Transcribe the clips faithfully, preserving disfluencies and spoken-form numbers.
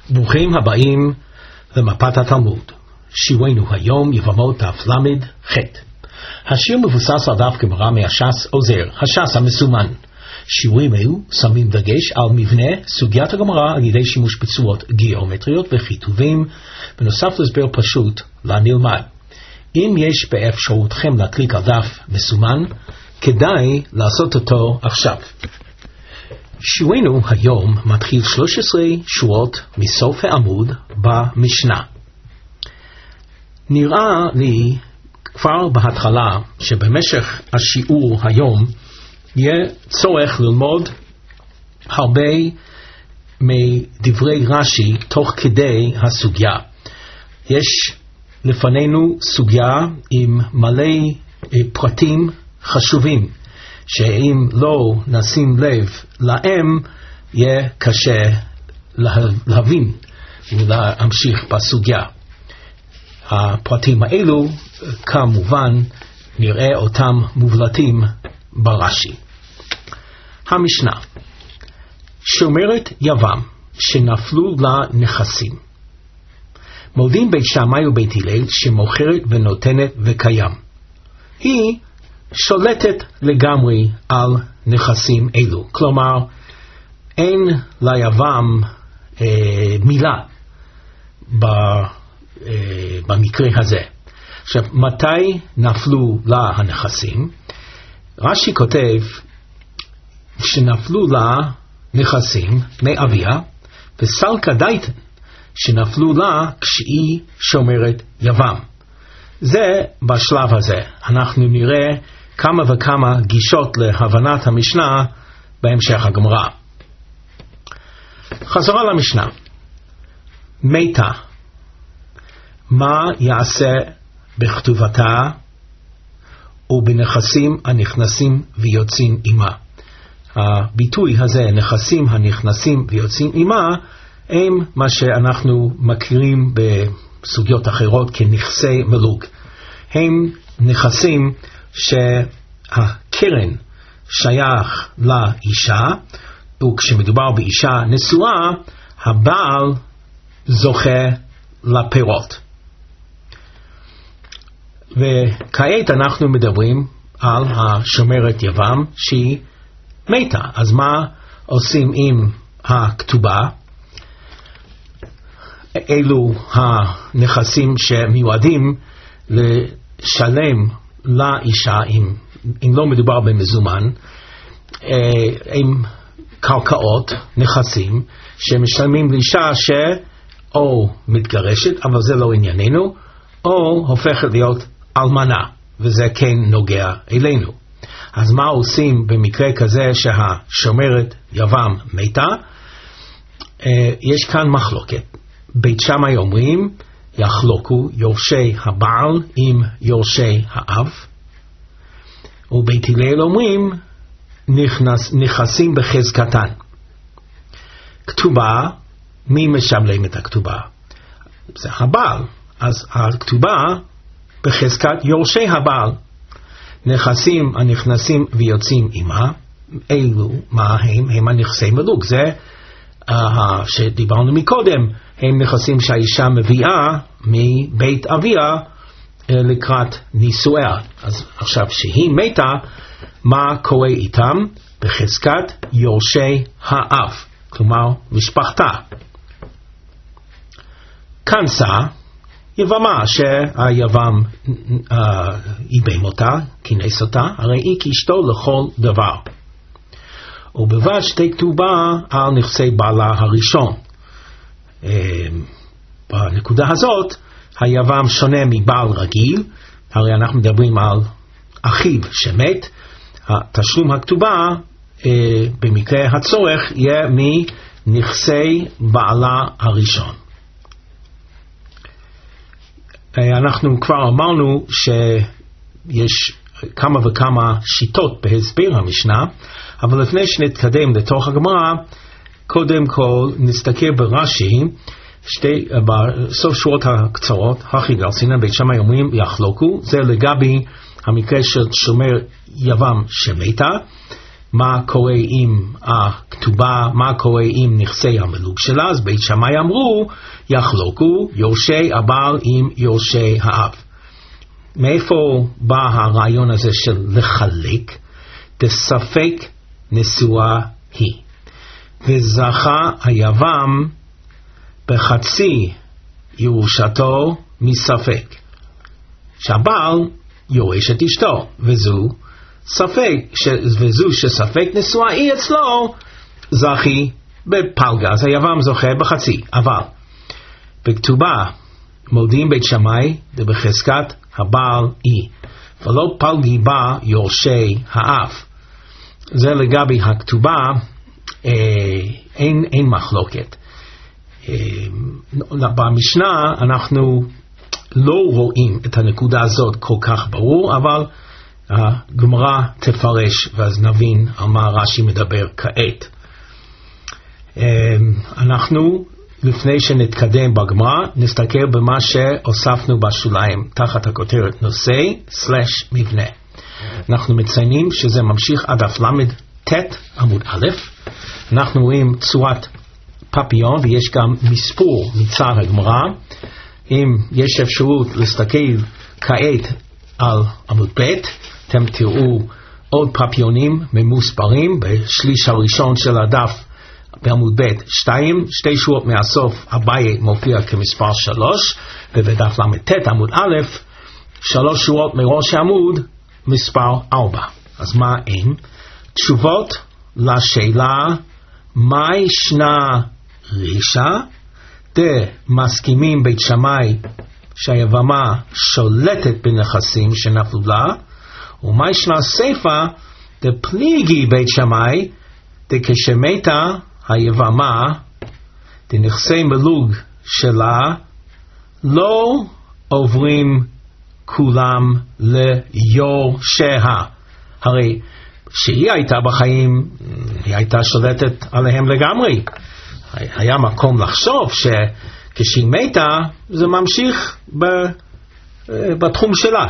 ברוכים הבאים למפת התלמוד. שיעורנו היום יבמות דף למד ח'. השיר מבוסס על דף גמרא מהש"ס עוזר, הש"ס המסומן. שיעורים אלו שמים דגש על מבנה סוגיית הגמרא על ידי שימוש בצורות גיאומטריות וכיתובים, בנוסף להסבר פשוט לנלמד. אם יש באפשרותכם להקליק על דף מסומן, כדאי לעשות אותו עכשיו. שיעורנו היום מתחיל שלוש עשרה שורות מסוף העמוד במשנה. נראה לי כבר בהתחלה שבמשך השיעור היום יהיה צורך ללמוד הרבה מדברי רש"י תוך כדי הסוגיה. יש לפנינו סוגיה עם מלא פרטים חשובים, שאם לא נשים לב להם יהיה קשה להבין ולהמשיך בסוגיה. הפרטים האלו כמובן נראה אותם מובלטים ברש"י. המשנה: שומרת יבם שנפלו לה נכסים. מודים בית שמאי ובית הלל שמוכרת ונותנת וקיים. היא שולטת לגמרי על נכסים אלו, כלומר אין ליבם אה, מילה ב, אה, במקרה הזה. עכשיו, מתי נפלו לה הנכסים? רש"י כותב שנפלו לה נכסים מאביה, וסלקא דייתן שנפלו לה כשהיא שומרת יבם. זה בשלב הזה. אנחנו נראה כמה וכמה גישות להבנת המשנה בהמשך הגמרא. חזרה למשנה. מתה, מה יעשה בכתובתה ובנכסים הנכנסים ויוצאים עמה? הביטוי הזה, נכסים הנכנסים ויוצאים עמה, הם מה שאנחנו מכירים בסוגיות אחרות כנכסי מלוג. הם נכסים שהקרן שייך לאישה, וכשמדובר באישה נשואה, הבעל זוכה לפירות. וכעת אנחנו מדברים על השומרת יבם שהיא מתה. אז מה עושים עם הכתובה? אלו הנכסים שמיועדים לשלם לאישה, אם, אם לא מדובר במזומן, עם קרקעות, נכסים שמשלמים לאישה שאו מתגרשת, אבל זה לא ענייננו, או הופכת להיות אלמנה, וזה כן נוגע אלינו. אז מה עושים במקרה כזה שהשומרת יבם מתה? יש כאן מחלוקת. בית שמאי אומרים יחלוקו יורשי הבעל עם יורשי האב, ובית הלל אומרים נכנס, נכסים בחזקתן. כתובה, מי משלם את הכתובה? זה הבעל. אז הכתובה בחזקת יורשי הבעל. נכסים הנכנסים ויוצאים עמה, אלו מה הם? הם הנכסי מלוג. זה uh, שדיברנו מקודם, הם נכסים שהאישה מביאה מבית אביה uh, לקראת נישואיה. אז עכשיו שהיא מתה, מה קורה איתם? בחזקת יורשי האב, כלומר משפחתה. כנסה יבמה שהיבם uh, איבם אותה, כינס אותה, הרי היא כאשתו לכל דבר. ובלבד שתי כתובה על נכסי בעלה הראשון. Uh, בנקודה הזאת היבם שונה מבעל רגיל, הרי אנחנו מדברים על אחיו שמת. התשלום הכתובה uh, במקרה הצורך יהיה מנכסי בעלה הראשון. אנחנו כבר אמרנו שיש כמה וכמה שיטות בהסבר המשנה, אבל לפני שנתקדם לתוך הגמרא, קודם כל נסתכל ברש"י, שתי, בסוף שורות הקצרות, הכי גרסינן בית שמאי אומרים יחלוקו, זה לגבי המקרה של שומר יבם שמתה, מה קורה עם הכתובה, מה קורה עם נכסי המלוג שלה. אז בית שמאי אמרו, יחלוקו יורשי הבעל עם יורשי האב. מאיפה בא הרעיון הזה של לחלק? דספק נשואה היא, וזכה היבם בחצי ירושתו מספק, שהבעל יורש את אשתו, וזו ספק, ש... וזו שספק נשואה היא אצלו, זכי בפלגה, אז היבם זוכה בחצי. אבל בכתובה מודיעים בית שמאי בחזקת הבעל היא, ולא פלגי בה יורשי האב. זה לגבי הכתובה, אה, אין, אין מחלוקת. אה, במשנה אנחנו לא רואים את הנקודה הזאת כל כך ברור, אבל הגמרא תפרש ואז נבין על מה רש"י מדבר כעת. אה, אנחנו לפני שנתקדם בגמרא נסתכל במה שהוספנו בשוליים תחת הכותרת נושא סלש מבנה. אנחנו מציינים שזה ממשיך עד דף למד ת' עמוד א'. אנחנו רואים צורת פפיון ויש גם מספור מצד הגמרא. אם יש אפשרות להסתכל כעת על עמוד ב', אתם תראו עוד פפיונים ממוספרים בשליש הראשון של הדף בעמוד ב' שתיים, שתי שורות מהסוף הבאי מופיע כמספר שלוש, ובדף למד עמוד א' שלוש שורות מראש העמוד מספר ארבע. אז מה אין? תשובות לשאלה מה ישנה רישה דמסכימים בית שמאי שהיבמה שולטת בנכסים שנפלו לה, ומה ישנה סיפה דפליגי בית שמאי דכשמתה היבמה דנכסי מלוג שלה לא עוברים כולם ליורשיה. הרי שהיא הייתה בחיים, היא הייתה שולטת עליהם לגמרי. היה מקום לחשוב שכשהיא מתה זה ממשיך בתחום שלה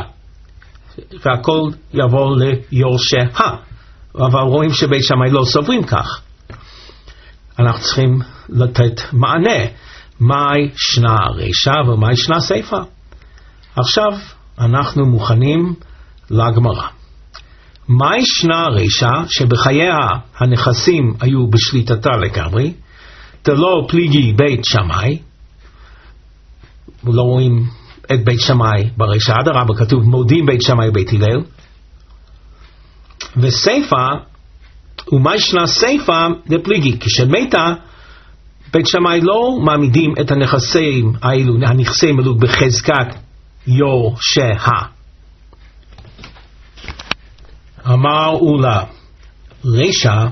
והכל יעבור ליורשיה. אבל רואים שבית שמאי לא סוברים כך. אנחנו צריכים לתת מענה מה ישנה רישה ומה ישנה סיפה. עכשיו אנחנו מוכנים לגמרא. מה ישנה רישה שבחייה הנכסים היו בשליטתה לגמרי, דלא פליגי בית שמאי, לא רואים את בית שמאי ברישה, אדרבה כתוב מודים בית שמאי בית הלל. וסיפה, ומה ישנה סיפה דפליגי, כשמתה בית שמאי לא מעמידים את הנכסים האלו, הנכסי מלוג בחזקת יורשיה. אמר אולה רישה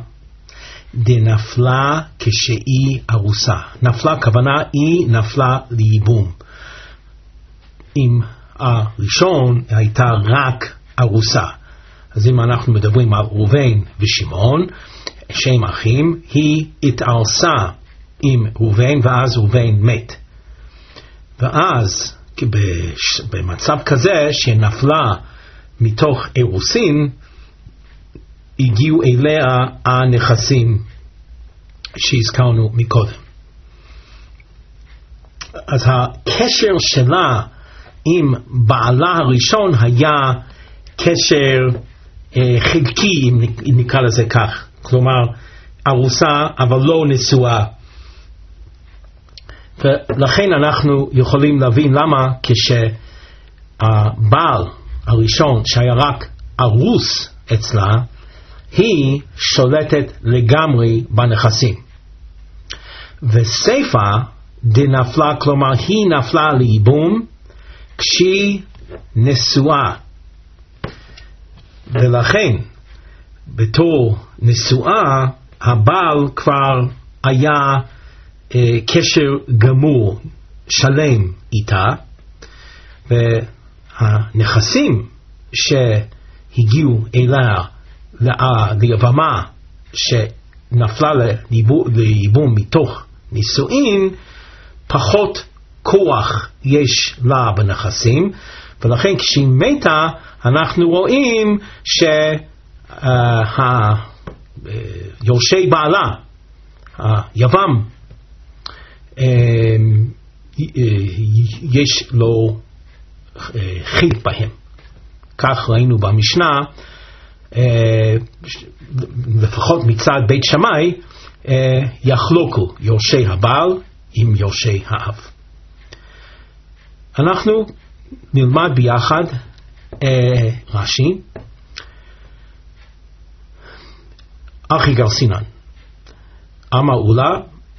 דנפלה כשהיא ארוסה. נפלה כוונה היא נפלה לייבום. אם הראשון הייתה רק ארוסה, אז אם אנחנו מדברים על ראובן ושמעון שהם אחים, היא התארסה עם ראובן ואז ראובן מת, ואז במצב כזה שנפלה מתוך אירוסין הגיעו אליה הנכסים שהזכרנו מקודם. אז הקשר שלה עם בעלה הראשון היה קשר אה, חלקי, אם נקרא לזה כך, כלומר ארוסה אבל לא נשואה. ולכן אנחנו יכולים להבין למה כשהבעל הראשון שהיה רק ארוס אצלה, היא שולטת לגמרי בנכסים. וסיפה דנפלה, כלומר היא נפלה לייבום כשהיא נשואה, ולכן בתור נשואה הבעל כבר היה אה, קשר גמור שלם איתה, והנכסים שהגיעו אליה ליבמה שנפלה לייבום מתוך נישואין, פחות כוח יש לה בנכסים, ולכן כשהיא מתה אנחנו רואים יורשי בעלה, היבם, יש לו חטא בהם. כך ראינו במשנה, לפחות מצד בית שמאי, יחלוקו יורשי הבעל עם יורשי האב. אנחנו נלמד ביחד רש"י. אחי גל סינן אמר אולה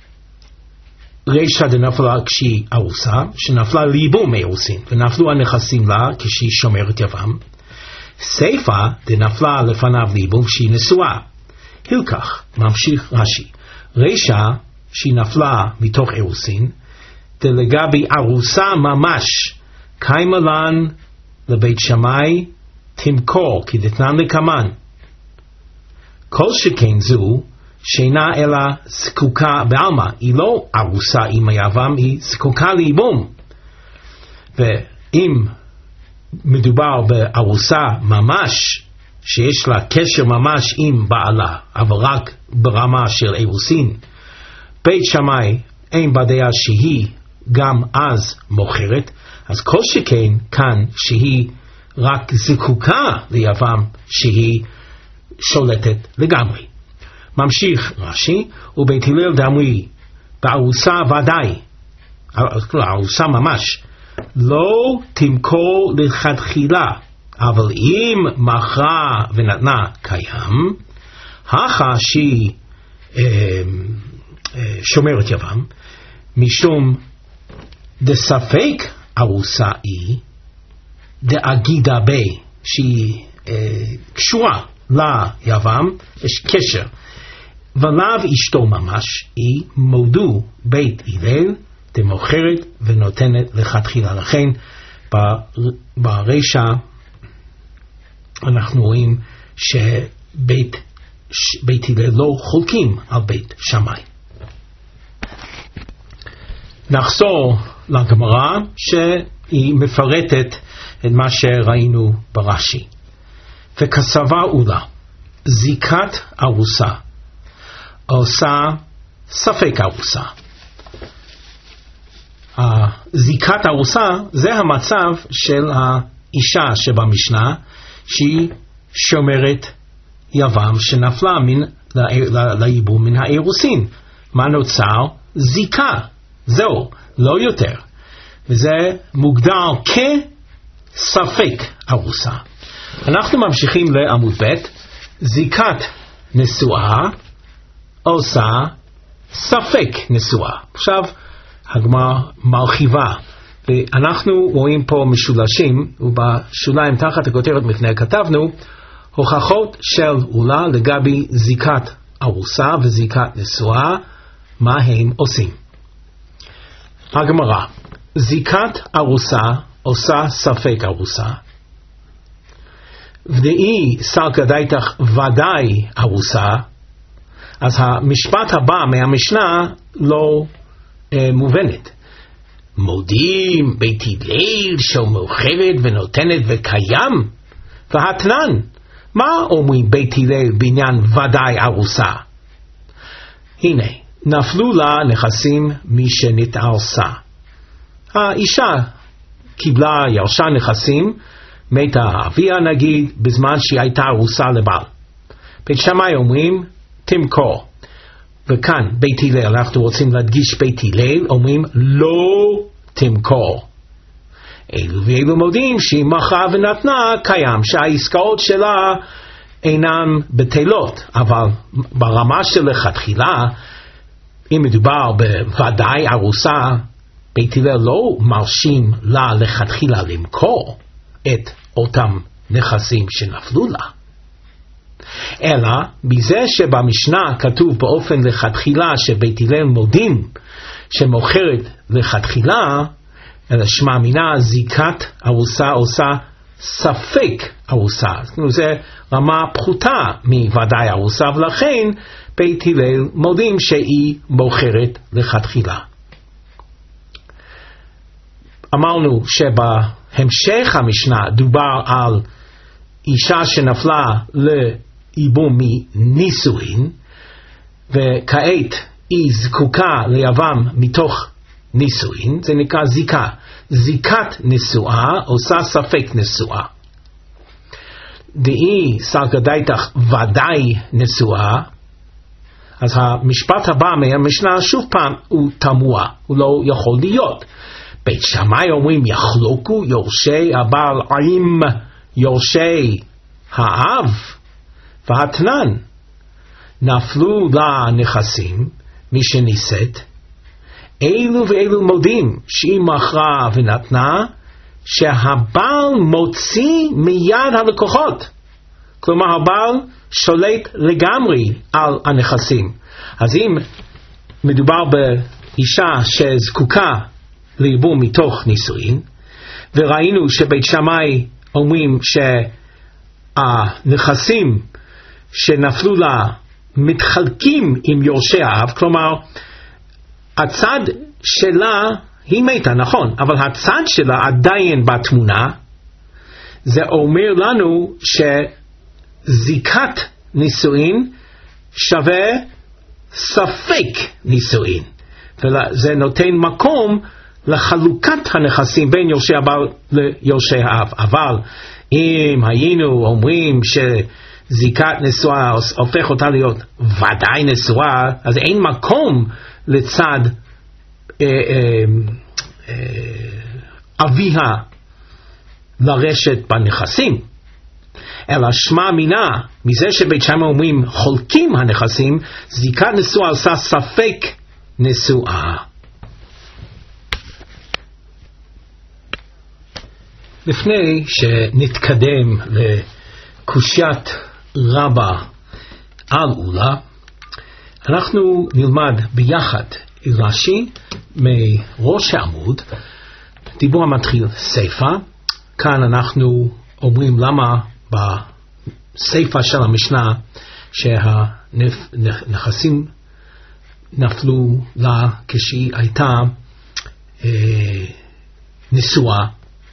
רישא דנפלה כשהיא ארוסה, שנפלה ליבום מאירוסין ונפלו הנכסים לה כשהיא שומרת יבם. סיפא דנפלה לפניו ליבום כשהיא נשואה. הלקח, ממשיך רש"י, רישא שהיא נפלה מתוך אירוסין, דלגבי ארוסה ממש קיימה לן לבית שמאי תמכור כדתנן לקמן. כל שכן זו שאינה אלא זקוקה בעלמא, היא לא ארוסה עם היבם, היא זקוקה ליבום. ואם מדובר בארוסה ממש שיש לה קשר ממש עם בעלה, אבל רק ברמה של אירוסין, בית שמאי אין בדעה שהיא גם אז מוכרת, אז כל שכן כאן שהיא רק זקוקה ליבם, שהיא שולטת לגמרי. ממשיך רש"י, ובית הלל דאמרי בארוסה ודאי, ארוסה ממש, לא תמכור לכתחילה, אבל אם מכרה ונתנה קיים, הכה שהיא אה, אה, שומרת יבם, משום דספק ארוסה היא, דאגידה בי, שהיא אה, קשורה ליבם, יש קשר, ולאו אשתו ממש, היא מודו בית הלל, דמוכרת ונותנת לכתחילה. לכן ברישא אנחנו רואים שבית בית הלל לא חולקים על בית שמאי. נחזור לגמרא שהיא מפרטת את מה שראינו ברש"י. וכסבה אולה, זיקת ארוסה עושה ספק ארוסה. זיקת ארוסה זה המצב של האישה שבמשנה שהיא שומרת יבם שנפלה מן לייבום מן האירוסין. מה נוצר? זיקה. זהו, לא יותר. וזה מוגדר כספק ארוסה. אנחנו ממשיכים לעמוד ב'. זיקת נשואה עושה ספק נשואה. עכשיו הגמרא מרחיבה, ואנחנו רואים פה משולשים, ובשוליים תחת הכותרת לפני כתבנו הוכחות של אולה לגבי זיקת ארוסה וזיקת נשואה, מה הם עושים. הגמרא, זיקת ארוסה עושה ספק ארוסה, ודאי סלקא דייתך ודאי ארוסה, אז המשפט הבא מהמשנה לא אה, מובנת. מודים בית הלל שמוכרת ונותנת וקיים, והתנן, מה אומרים בית הלל בעניין ודאי ארוסה? הנה, נפלו לה נכסים מי שנתערסה. האישה קיבלה ירשה נכסים, מתה אביה נגיד, בזמן שהיא הייתה ארוסה לבעל. בית שמאי אומרים תמכור. וכאן בית הלל, אנחנו רוצים להדגיש בית הלל, אומרים לא תמכור. אלו ואלו מודים שהיא מכרה ונתנה קיים, שהעסקאות שלה אינן בטלות, אבל ברמה של לכתחילה, אם מדובר בוודאי ארוסה, בית הלל לא מרשים לה לכתחילה למכור את אותם נכסים שנפלו לה. אלא בזה שבמשנה כתוב באופן לכתחילה שבית הלל מודים שמוכרת לכתחילה, אלא שמע מינה זיקת ארוסה עושה ספק ארוסה. זה רמה פחותה מוודאי ארוסה, ולכן בית הלל מודים שהיא מוכרת לכתחילה. אמרנו שבהמשך המשנה דובר על אישה שנפלה ייבום מנישואין, וכעת היא זקוקה ליבם מתוך נישואין, זה נקרא זיקה. זיקת נשואה עושה ספק נשואה. דאי סלקא דייתך ודאי נשואה, אז המשפט הבא מהמשנה שוב פעם הוא תמוה, הוא לא יכול להיות. בית שמאי אומרים יחלוקו יורשי הבעל עם יורשי האב, והתנן נפלו לה נכסים מי שנישאת, אילו ואילו מודים שהיא מכרה ונתנה, שהבעל מוציא מיד הלקוחות. כלומר הבעל שולט לגמרי על הנכסים. אז אם מדובר באישה שזקוקה לייבום מתוך נישואין, וראינו שבית שמאי אומרים שהנכסים שנפלו לה מתחלקים עם יורשי האב, כלומר הצד שלה היא מתה, נכון, אבל הצד שלה עדיין בתמונה, זה אומר לנו שזיקת נישואין שווה ספק נישואין, וזה נותן מקום לחלוקת הנכסים בין יורשי הבעל ליורשי האב. אבל אם היינו אומרים שזיקת נשואה הופך אותה להיות ודאי נשואה, אז אין מקום לצד אה, אה, אה, אביה לרשת בנכסים, אלא שמע מינה מזה שבית שמאי אומרים חולקים הנכסים, זיקת נשואה עושה ספק נשואה. לפני שנתקדם לקושיית רבא על אולה, אנחנו נלמד ביחד רש"י מראש העמוד, דיבור המתחיל סיפא. כאן אנחנו אומרים למה בסיפא של המשנה שהנכסים נפלו לה כשהיא הייתה אה, נשואה,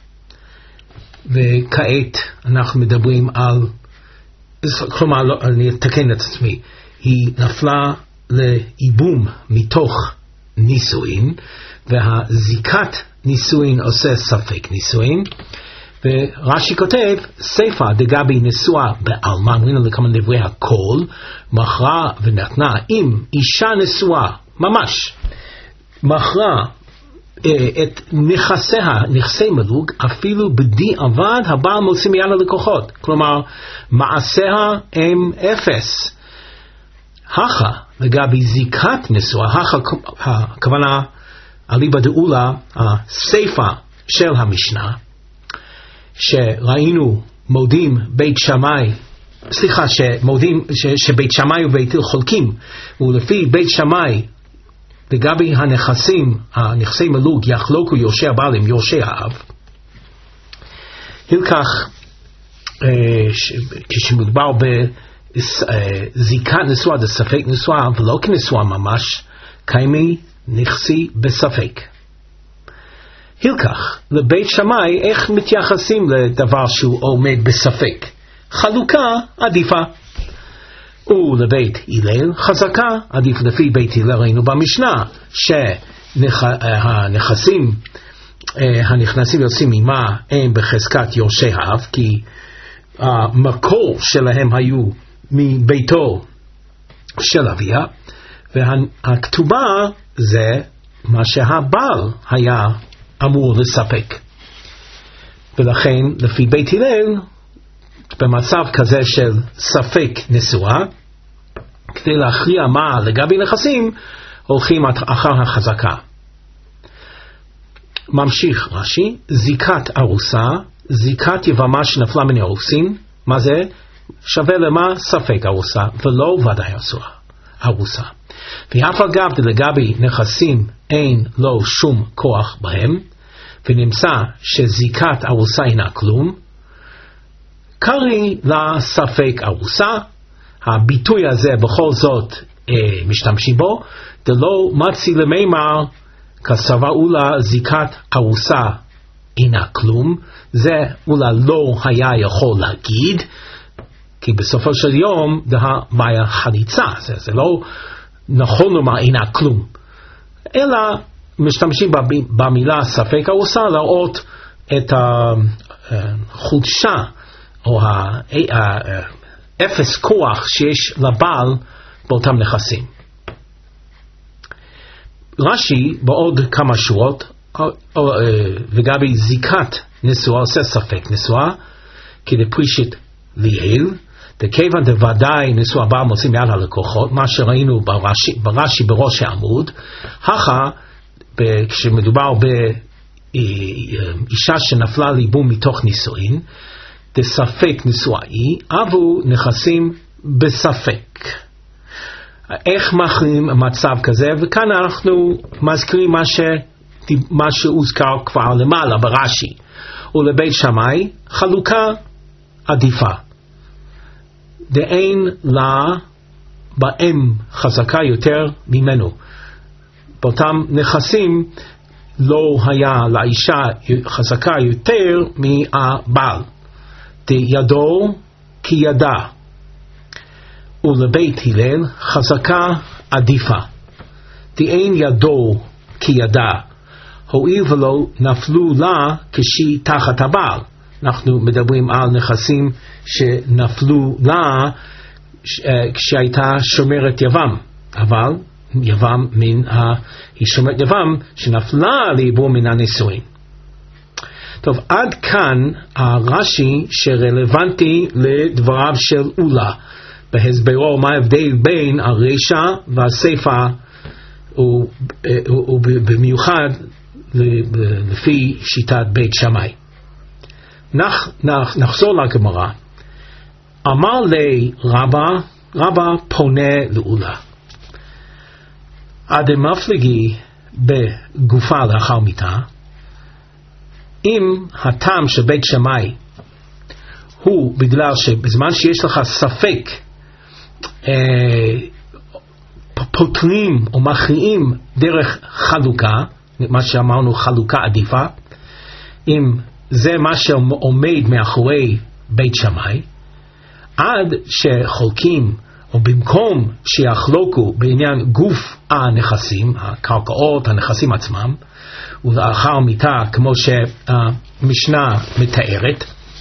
וכעת אנחנו מדברים על, כלומר לא, אני אתקן את עצמי, היא נפלה לייבום מתוך נישואין, והזיקת נישואין עושה ספק נישואין. ורש"י כותב סיפא דגבי נשואה בעלמא, ראינו לכמה דברי הכל, מכרה ונתנה. אם אישה נשואה ממש מכרה את נכסיה, נכסי מלוג, אפילו בדיעבד הבעל מוציא מיד ללקוחות, כלומר מעשיה הם אפס. הכה לגבי זיקת נשואה, הכה הכוונה אליבא דאולה, הסיפא של המשנה, שראינו מודים בית שמאי, סליחה, שמודים, ש, שבית שמאי ובית הלל חולקים, ולפי בית שמאי לגבי הנכסים, הנכסי מלוג, יחלוקו יורשי הבעל עם יורשי האב. הלקח, כשמדובר בזיקת נשואה, זה ספק נשואה, ולא כנשואה ממש, קיימי נכסי בספק. הלקח, לבית שמאי, איך מתייחסים לדבר שהוא עומד בספק? חלוקה עדיפה. ולבית הלל חזקה עדיף. לפי בית הלל ראינו במשנה שהנכסים הנכנסים יוצאים ממה הם בחזקת יורשי האב, כי המקור שלהם היו מביתו של אביה, והכתובה זה מה שהבעל היה אמור לספק. ולכן לפי בית הלל במצב כזה של ספק נשואה, כדי להכריע מה לגבי נכסים, הולכים אחר החזקה. ממשיך רש"י, זיקת ארוסה, זיקת יבמה שנפלה מן הארוסין, מה זה? שווה למה? ספק ארוסה, ולא ודאי ארוסה. ואף אגב לגבי נכסים אין לו שום כוח בהם, ונמצא שזיקת ארוסה אינה כלום, קרי לה ספק ארוסה. הביטוי הזה בכל זאת אה, משתמשים בו, דלא מצי למימר כסבה אולה זיקת ארוסה אינה כלום, זה אולה לא היה יכול להגיד, כי בסופו של יום זה בעיה חליצה, זה, זה לא נכון לומר אינה כלום, אלא משתמשים במילה ספק הרוסה להראות את החולשה או האפס כוח שיש לבעל באותם נכסים. רש"י בעוד כמה שורות לגבי זיקת נשואה עושה ספק נשואה כדפרישת ליאל, וכיוון דוודאי נשואה בעל מוציא מעל הלקוחות, מה שראינו ברש"י, ברש"י בראש העמוד, הכא כשמדובר באישה שנפלה ליבום מתוך נישואין, דספק נשואי, אבו נכסים בספק. איך מכריעים מצב כזה? וכאן אנחנו מזכירים מה, ש... מה שהוזכר כבר למעלה ברש"י. ולבית שמאי חלוקה עדיפה. דאין לה באם חזקה יותר ממנו. באותם נכסים לא היה לאישה חזקה יותר מהבעל. ידו כי ידה. ולבית הלל חזקה עדיפה. דאין ידו כי ידה, הואיל ולא נפלו לה כשהיא תחת הבעל. אנחנו מדברים על נכסים שנפלו לה כשהייתה שומרת יבם, אבל יבם מן ה... היא שומרת יבם שנפלה ליבום מן הנישואין. טוב, עד כאן הרש"י שרלוונטי לדבריו של אולה, בהסברו מה ההבדל בין הרשע והסיפא, ובמיוחד לפי שיטת בית שמאי. נח, נח, נחזור לגמרא. אמר לי רבא, רבא פונה לאולה. אדם מפלגי בגופה לאחר מיתה, אם הטעם של בית שמאי הוא בגלל שבזמן שיש לך ספק אה, פותרים או מכריעים דרך חלוקה, מה שאמרנו חלוקה עדיפה, אם זה מה שעומד מאחורי בית שמאי, עד שחולקים או במקום שיחלוקו בעניין גוף הנכסים, הקרקעות, הנכסים עצמם, ולאחר מיתה כמו שהמשנה מתארת,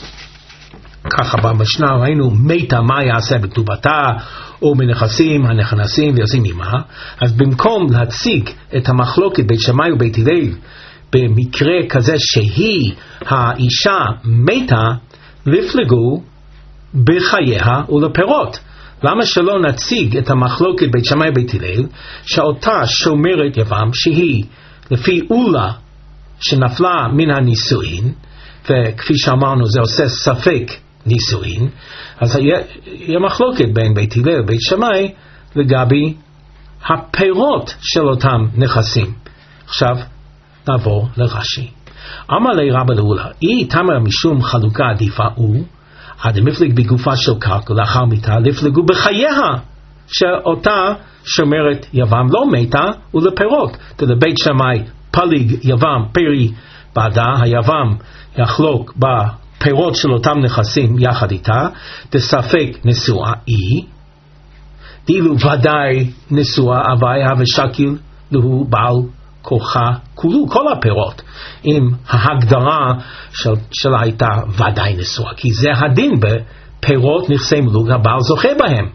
ככה במשנה ראינו מיתה מה יעשה בכתובתה או בנכסים הנכנסים ויוצאים עמה, אז במקום להציג את המחלוקת בית שמאי ובית הלל במקרה כזה שהיא האישה מתה, לפלגו בחייה ולפירות. למה שלא נציג את המחלוקת בית שמאי ובית הלל שאותה שומרת יבם שהיא לפי אולה שנפלה מן הנישואין, וכפי שאמרנו זה עושה ספק נישואין, אז יהיה מחלוקת בין בית הלל ובית שמאי לגבי הפירות של אותם נכסים. עכשיו נעבור לרש"י. אמר לי רבא לאולה, אי תמר משום חלוקה עדיפה הוא עד המפלג בגופה של קרקע לאחר מיתה, לפלגו בחייה שאותה שומרת יבם לא מתה ולפירות. לבית שמאי פליג יבם פרי בעדה, היבם יחלוק בפירות של אותם נכסים יחד איתה, דספק נשואה היא, דילו ודאי נשואה אביה ושקיל לו בעל כוחה כולו, כל הפירות, עם ההגדרה של, של הייתה ודאי נשואה, כי זה הדין בפירות נכסי מלוג הבעל זוכה בהם.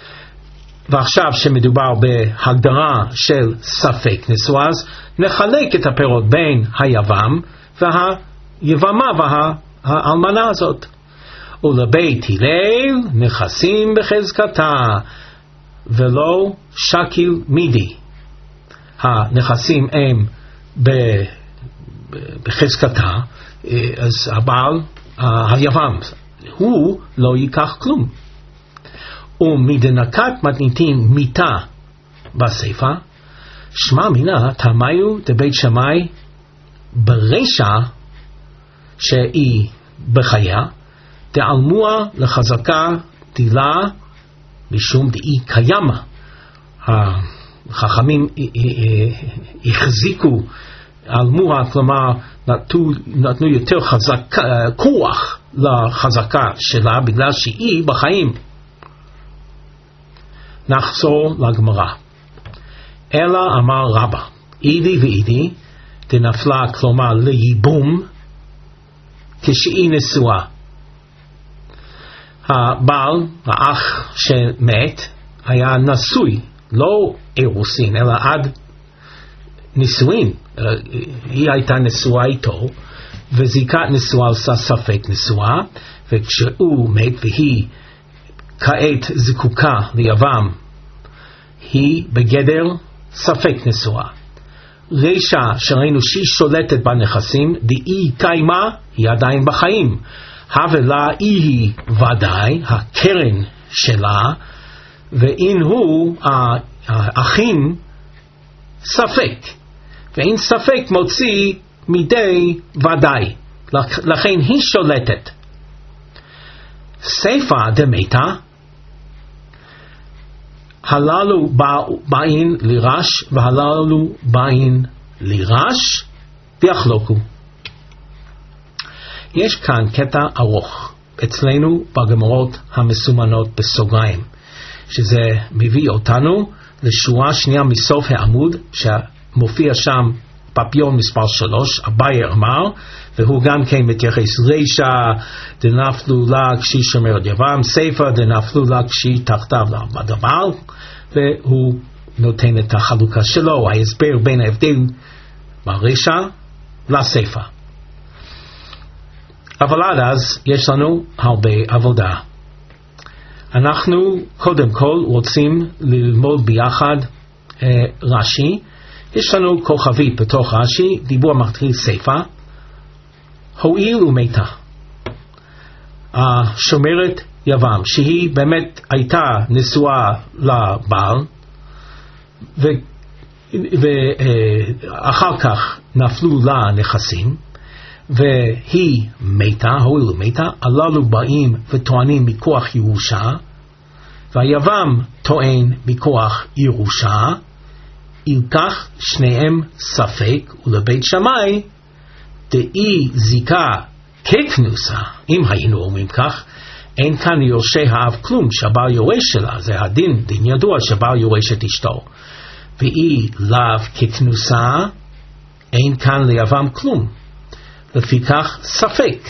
ועכשיו שמדובר בהגדרה של ספק נשואה, אז נחלק את הפירות בין היבם והיבמה והאלמנה הזאת. ולבית הלל נכסים בחזקתה ולא שקיל מידי. הנכסים הם בחזקתה, אז הבעל, היבם, הוא לא ייקח כלום. ומדנקת מתניתין מיתה בספר, שמע מינה תמיו דבית שמאי ברשע שהיא בחייה, דעלמוה לחזקה דילה משום דאי קיימה. החכמים החזיקו עלמוה, כלומר נתנו, נתנו יותר חזק כוח לחזקה שלה בגלל שהיא בחיים. נחזור לגמרא. אלא אמר רבא, אידי ואידי דנפלה, כלומר לייבום, כשהיא נשואה. הבעל, האח שמת, היה נשוי, לא אירוסין, אלא עד נישואין. היא הייתה נשואה איתו, וזיקת נשואה עושה ספק נשואה, וכשהוא מת והיא כעת זקוקה ליבם, היא בגדר ספק נשואה. רישה שראינו שהיא שולטת בנכסים, דאי קיימה, היא עדיין בחיים. הווה היא ודאי, הקרן שלה, ואין הוא האחים ספק. ואין ספק מוציא מידי ודאי. לכן היא שולטת. סייפה דמתה, הללו באין לירש והללו באין לירש ויחלוקו. יש כאן קטע ארוך אצלנו בגמרות המסומנות בסוגריים, שזה מביא אותנו לשורה שנייה מסוף העמוד, שמופיע שם פפיון מספר שלוש. אביי אמר, והוא גם כן מתייחס רישה דנפלו לה כשהיא שומרת יבם, סייפה דנפלו לה כשהיא תחתיו לדבר, והוא נותן את החלוקה שלו, ההסבר בין ההבדל ברישה לסייפה. אבל עד אז יש לנו הרבה עבודה. אנחנו קודם כל רוצים ללמוד ביחד אה, רש"י. יש לנו כוכבית בתוך רש"י, דיבור מתחיל סייפה, הואיל ומתה, השומרת יבם, שהיא באמת הייתה נשואה לבעל, ואחר כך נפלו לה נכסים, והיא מתה, הואיל ומתה, הללו באים וטוענים מכוח ירושה, והיבם טוען מכוח ירושה, ילקח שניהם ספק, ולבית שמאי דאי זיקה ככנוסה. אם היינו אומרים כך, אין כאן יורשי האב כלום, שהבעל יורש שלה, זה הדין, דין ידוע שבעל יורש את אשתו. ואי לאו ככנוסה, אין כאן ליבם כלום. לפיכך ספק,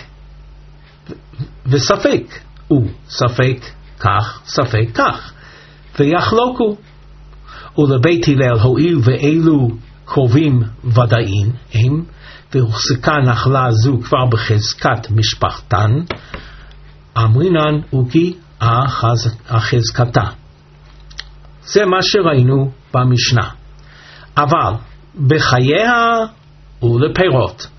וספק הוא ספק כך, ספק כך, ויחלוקו. ולבית הלל, הואיל ואלו קרובים ודאין הם, והוחזקה נחלה זו כבר בחזקת משפחתן, אמרינן וכי החזקתה. זה מה שראינו במשנה. אבל בחייה ולפירות,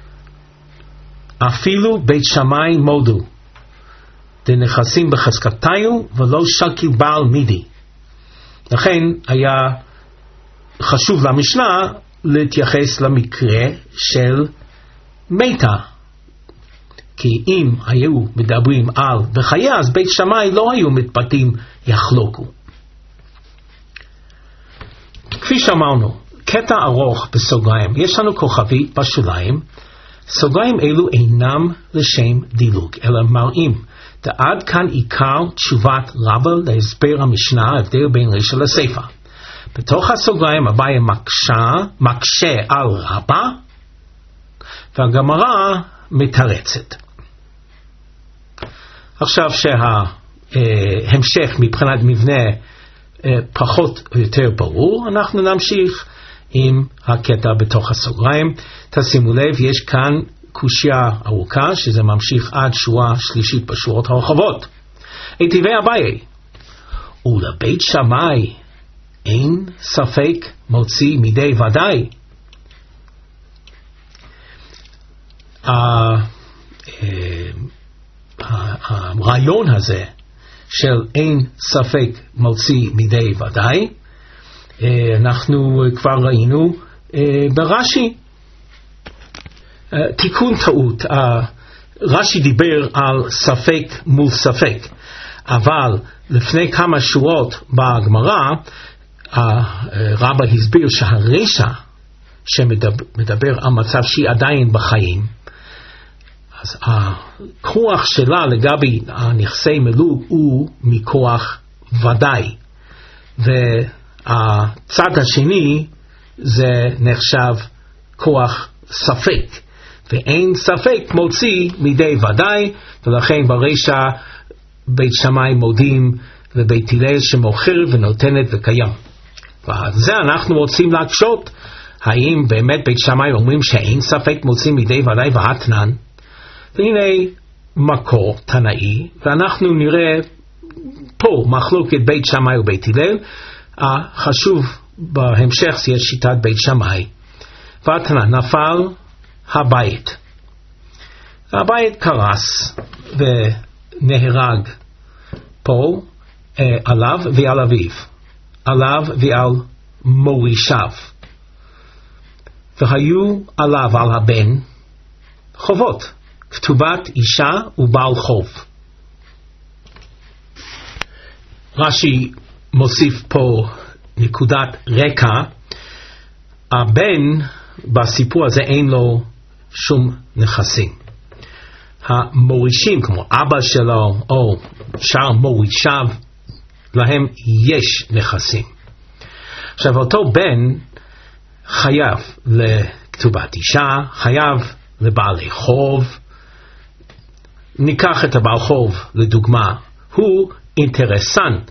אפילו בית שמאי מודו, דנכסים בחזקתיו ולא שקיל בעל מידי. לכן היה חשוב למשנה להתייחס למקרה של מתה, כי אם היו מדברים על בחייה, אז בית שמאי לא היו מתבטאים יחלוקו. כפי שאמרנו, קטע ארוך בסוגריים, יש לנו כוכבית בשוליים. סוגריים אלו אינם לשם דילוג, אלא מראים עד כאן עיקר תשובת רבא להסבר המשנה, ההבדל בין רישא לסייפה. בתוך הסוגריים אביי מקשה, מקשה על רבא, והגמרא מתרצת. עכשיו שההמשך מבחינת מבנה פחות או יותר ברור, אנחנו נמשיך עם הקטע בתוך הסוגריים. תשימו לב, יש כאן קושיה ארוכה, שזה ממשיך עד שורה שלישית בשורות הרחבות. היטיבי אביי, ולבית שמאי אין ספק מוציא מידי ודאי. הרעיון הזה של אין ספק מוציא מידי ודאי, אנחנו כבר ראינו ברש"י. תיקון טעות, רש"י דיבר על ספק מול ספק, אבל לפני כמה שורות בגמרא רבא הסביר שהרישא שמדבר על מצב שהיא עדיין בחיים, אז הכוח שלה לגבי נכסי מלוג הוא מכוח ודאי, והצד השני זה נחשב כוח ספק, ואין ספק מוציא מידי ודאי, ולכן ברשע בית שמאי מודים ובית הלל שמוכר ונותנת וקיים. ועל זה אנחנו רוצים להקשות, האם באמת בית שמאי אומרים שאין ספק מוציא מידי ודאי והתנן, והנה מקור תנאי, ואנחנו נראה פה מחלוקת בית שמאי ובית הלל. חשוב בהמשך יש שיטת בית שמאי. והתנן, נפל הבית, הבית קרס ונהרג פה אה, עליו ועל אביו, עליו ועל מורישיו, והיו עליו על הבן חובות, כתובת אישה ובעל חוב. רש"י מוסיף פה נקודת רקע, הבן בסיפור הזה אין לו שום נכסים. המורישים כמו אבא שלו או שאר מורישיו, להם יש נכסים. עכשיו אותו בן חייב לכתובת אישה, חייב לבעלי חוב. ניקח את הבעל חוב לדוגמה, הוא אינטרסנט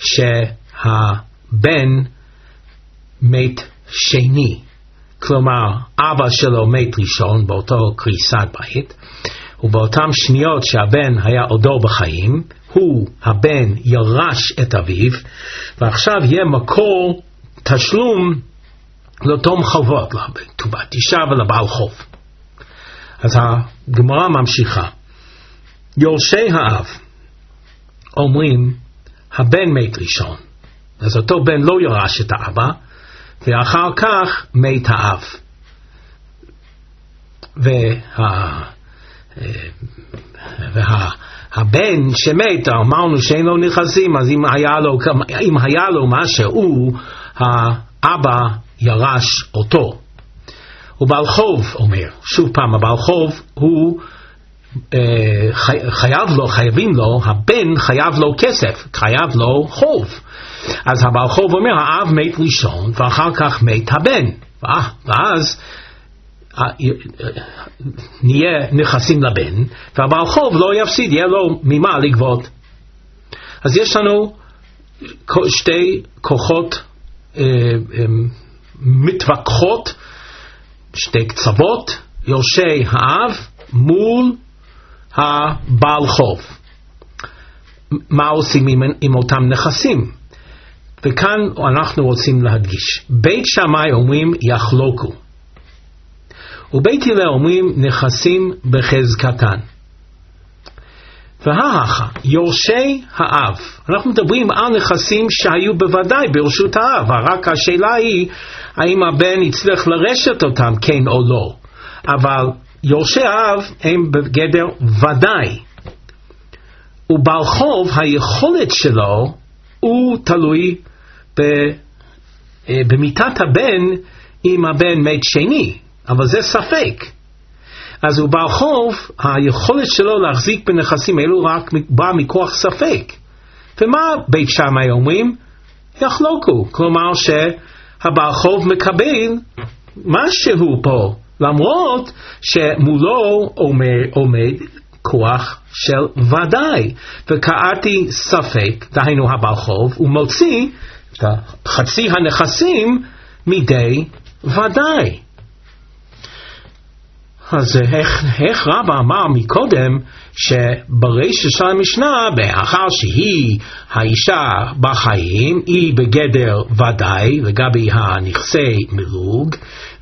שהבן מת שני, כלומר אבא שלו מת ראשון באותו קריסת בית, ובאותם שניות שהבן היה עודו בחיים, הוא הבן ירש את אביו, ועכשיו יהיה מקור תשלום לאותם חובות, לכתובת אישה ולבעל חוב. אז הגמרא ממשיכה, יורשי האב אומרים הבן מת ראשון, אז אותו בן לא ירש את האבא, ואחר כך מת האב, וה, והבן שמת אמרנו שאין לו נכסים, אז אם היה לו, אם היה לו משהו, האבא ירש אותו. ובעל חוב אומר, שוב פעם, הבעל חוב הוא חייב לו, חייבים לו, הבן חייב לו כסף, חייב לו חוב. אז הבעל חוב אומר, האב מת ראשון ואחר כך מת הבן, ואז נהיה נכסים לבן, והבעל חוב לא יפסיד, יהיה לו ממה לגבות. אז יש לנו שתי כוחות אה, אה, מתווכחות, שתי קצוות, יורשי האב מול הבעל חוב. מה עושים עם, עם אותם נכסים? וכאן אנחנו רוצים להדגיש, בית שמאי אומרים יחלוקו, ובית הלל אומרים נכסים בחזקתן. והאחה, יורשי האב, אנחנו מדברים על נכסים שהיו בוודאי ברשות האב, רק השאלה היא האם הבן יצליח לרשת אותם כן או לא, אבל יורשי האב הם בגדר ודאי, ובעל חוב היכולת שלו הוא תלוי ב, במיתת הבן אם הבן מת שני, אבל זה ספק. אז הוא בעל חוב, היכולת שלו להחזיק בנכסים אלו רק בא מכוח ספק. ומה בית שמאי אומרים? יחלוקו, כלומר שהבעל חוב מקבל משהו פה, למרות שמולו עומד, עומד כוח של ודאי, וקראתי ספק, דהיינו הבעל חוב, הוא מוציא את חצי הנכסים מידי ודאי. אז איך, איך רבא אמר מקודם שברישא של המשנה, באחר שהיא האישה בחיים, היא בגדר ודאי לגבי הנכסי מלוג,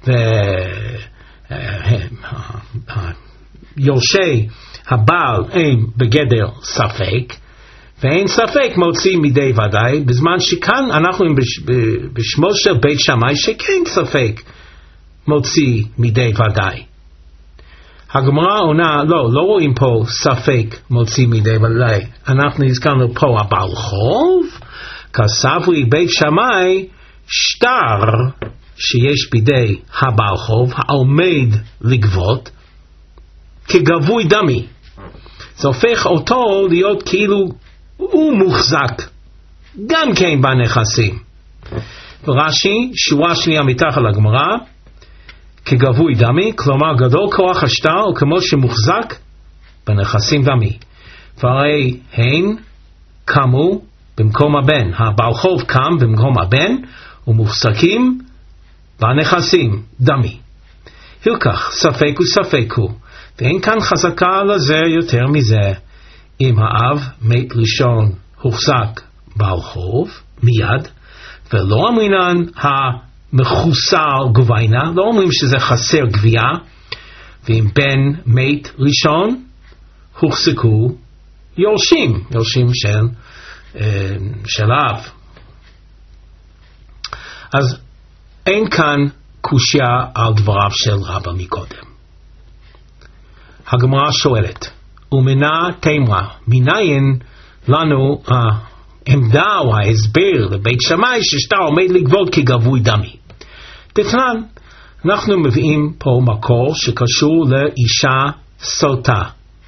ויורשי הבעל הם בגדר ספק, ואין ספק מוציא מידי ודאי, בזמן שכאן אנחנו בשמו של בית שמאי שכן ספק מוציא מידי ודאי. הגמרא עונה, לא, לא רואים פה ספק מוציא מידי ודאי, אנחנו הזכרנו פה הבעל חוב, כסברי בית שמאי שטר שיש בידי הבעל חוב העומד לגבות, כגבוי דמי. זה הופך אותו להיות כאילו הוא מוחזק גם כן בנכסים. ורש"י, שורה שנייה מתחת לגמרא, כגבוי דמי, כלומר גדול כוח השטר או כמו שמוחזק בנכסים דמי. והרי הן קמו במקום הבן, הבעל חוב קם במקום הבן ומוחזקים בנכסים דמי. הלקח ספק וספק הוא, ואין כאן חזקה לזה יותר מזה. אם האב מת ראשון הוחזק בעל חוב מיד, ולא אמרינן המחוסר גביינה, לא אומרים שזה חסר גבייה, ואם בן מת ראשון הוחזקו יורשים, יורשים של, של אב. אז אין כאן קושיה על דבריו של רבא מקודם. הגמרא שואלת, ומנה תימרה, מניין לנו העמדה או ההסבר לבית שמאי ששטר עומד לגבות כגבוי דמי? דתנן, אנחנו מביאים פה מקור שקשור לאישה סוטה.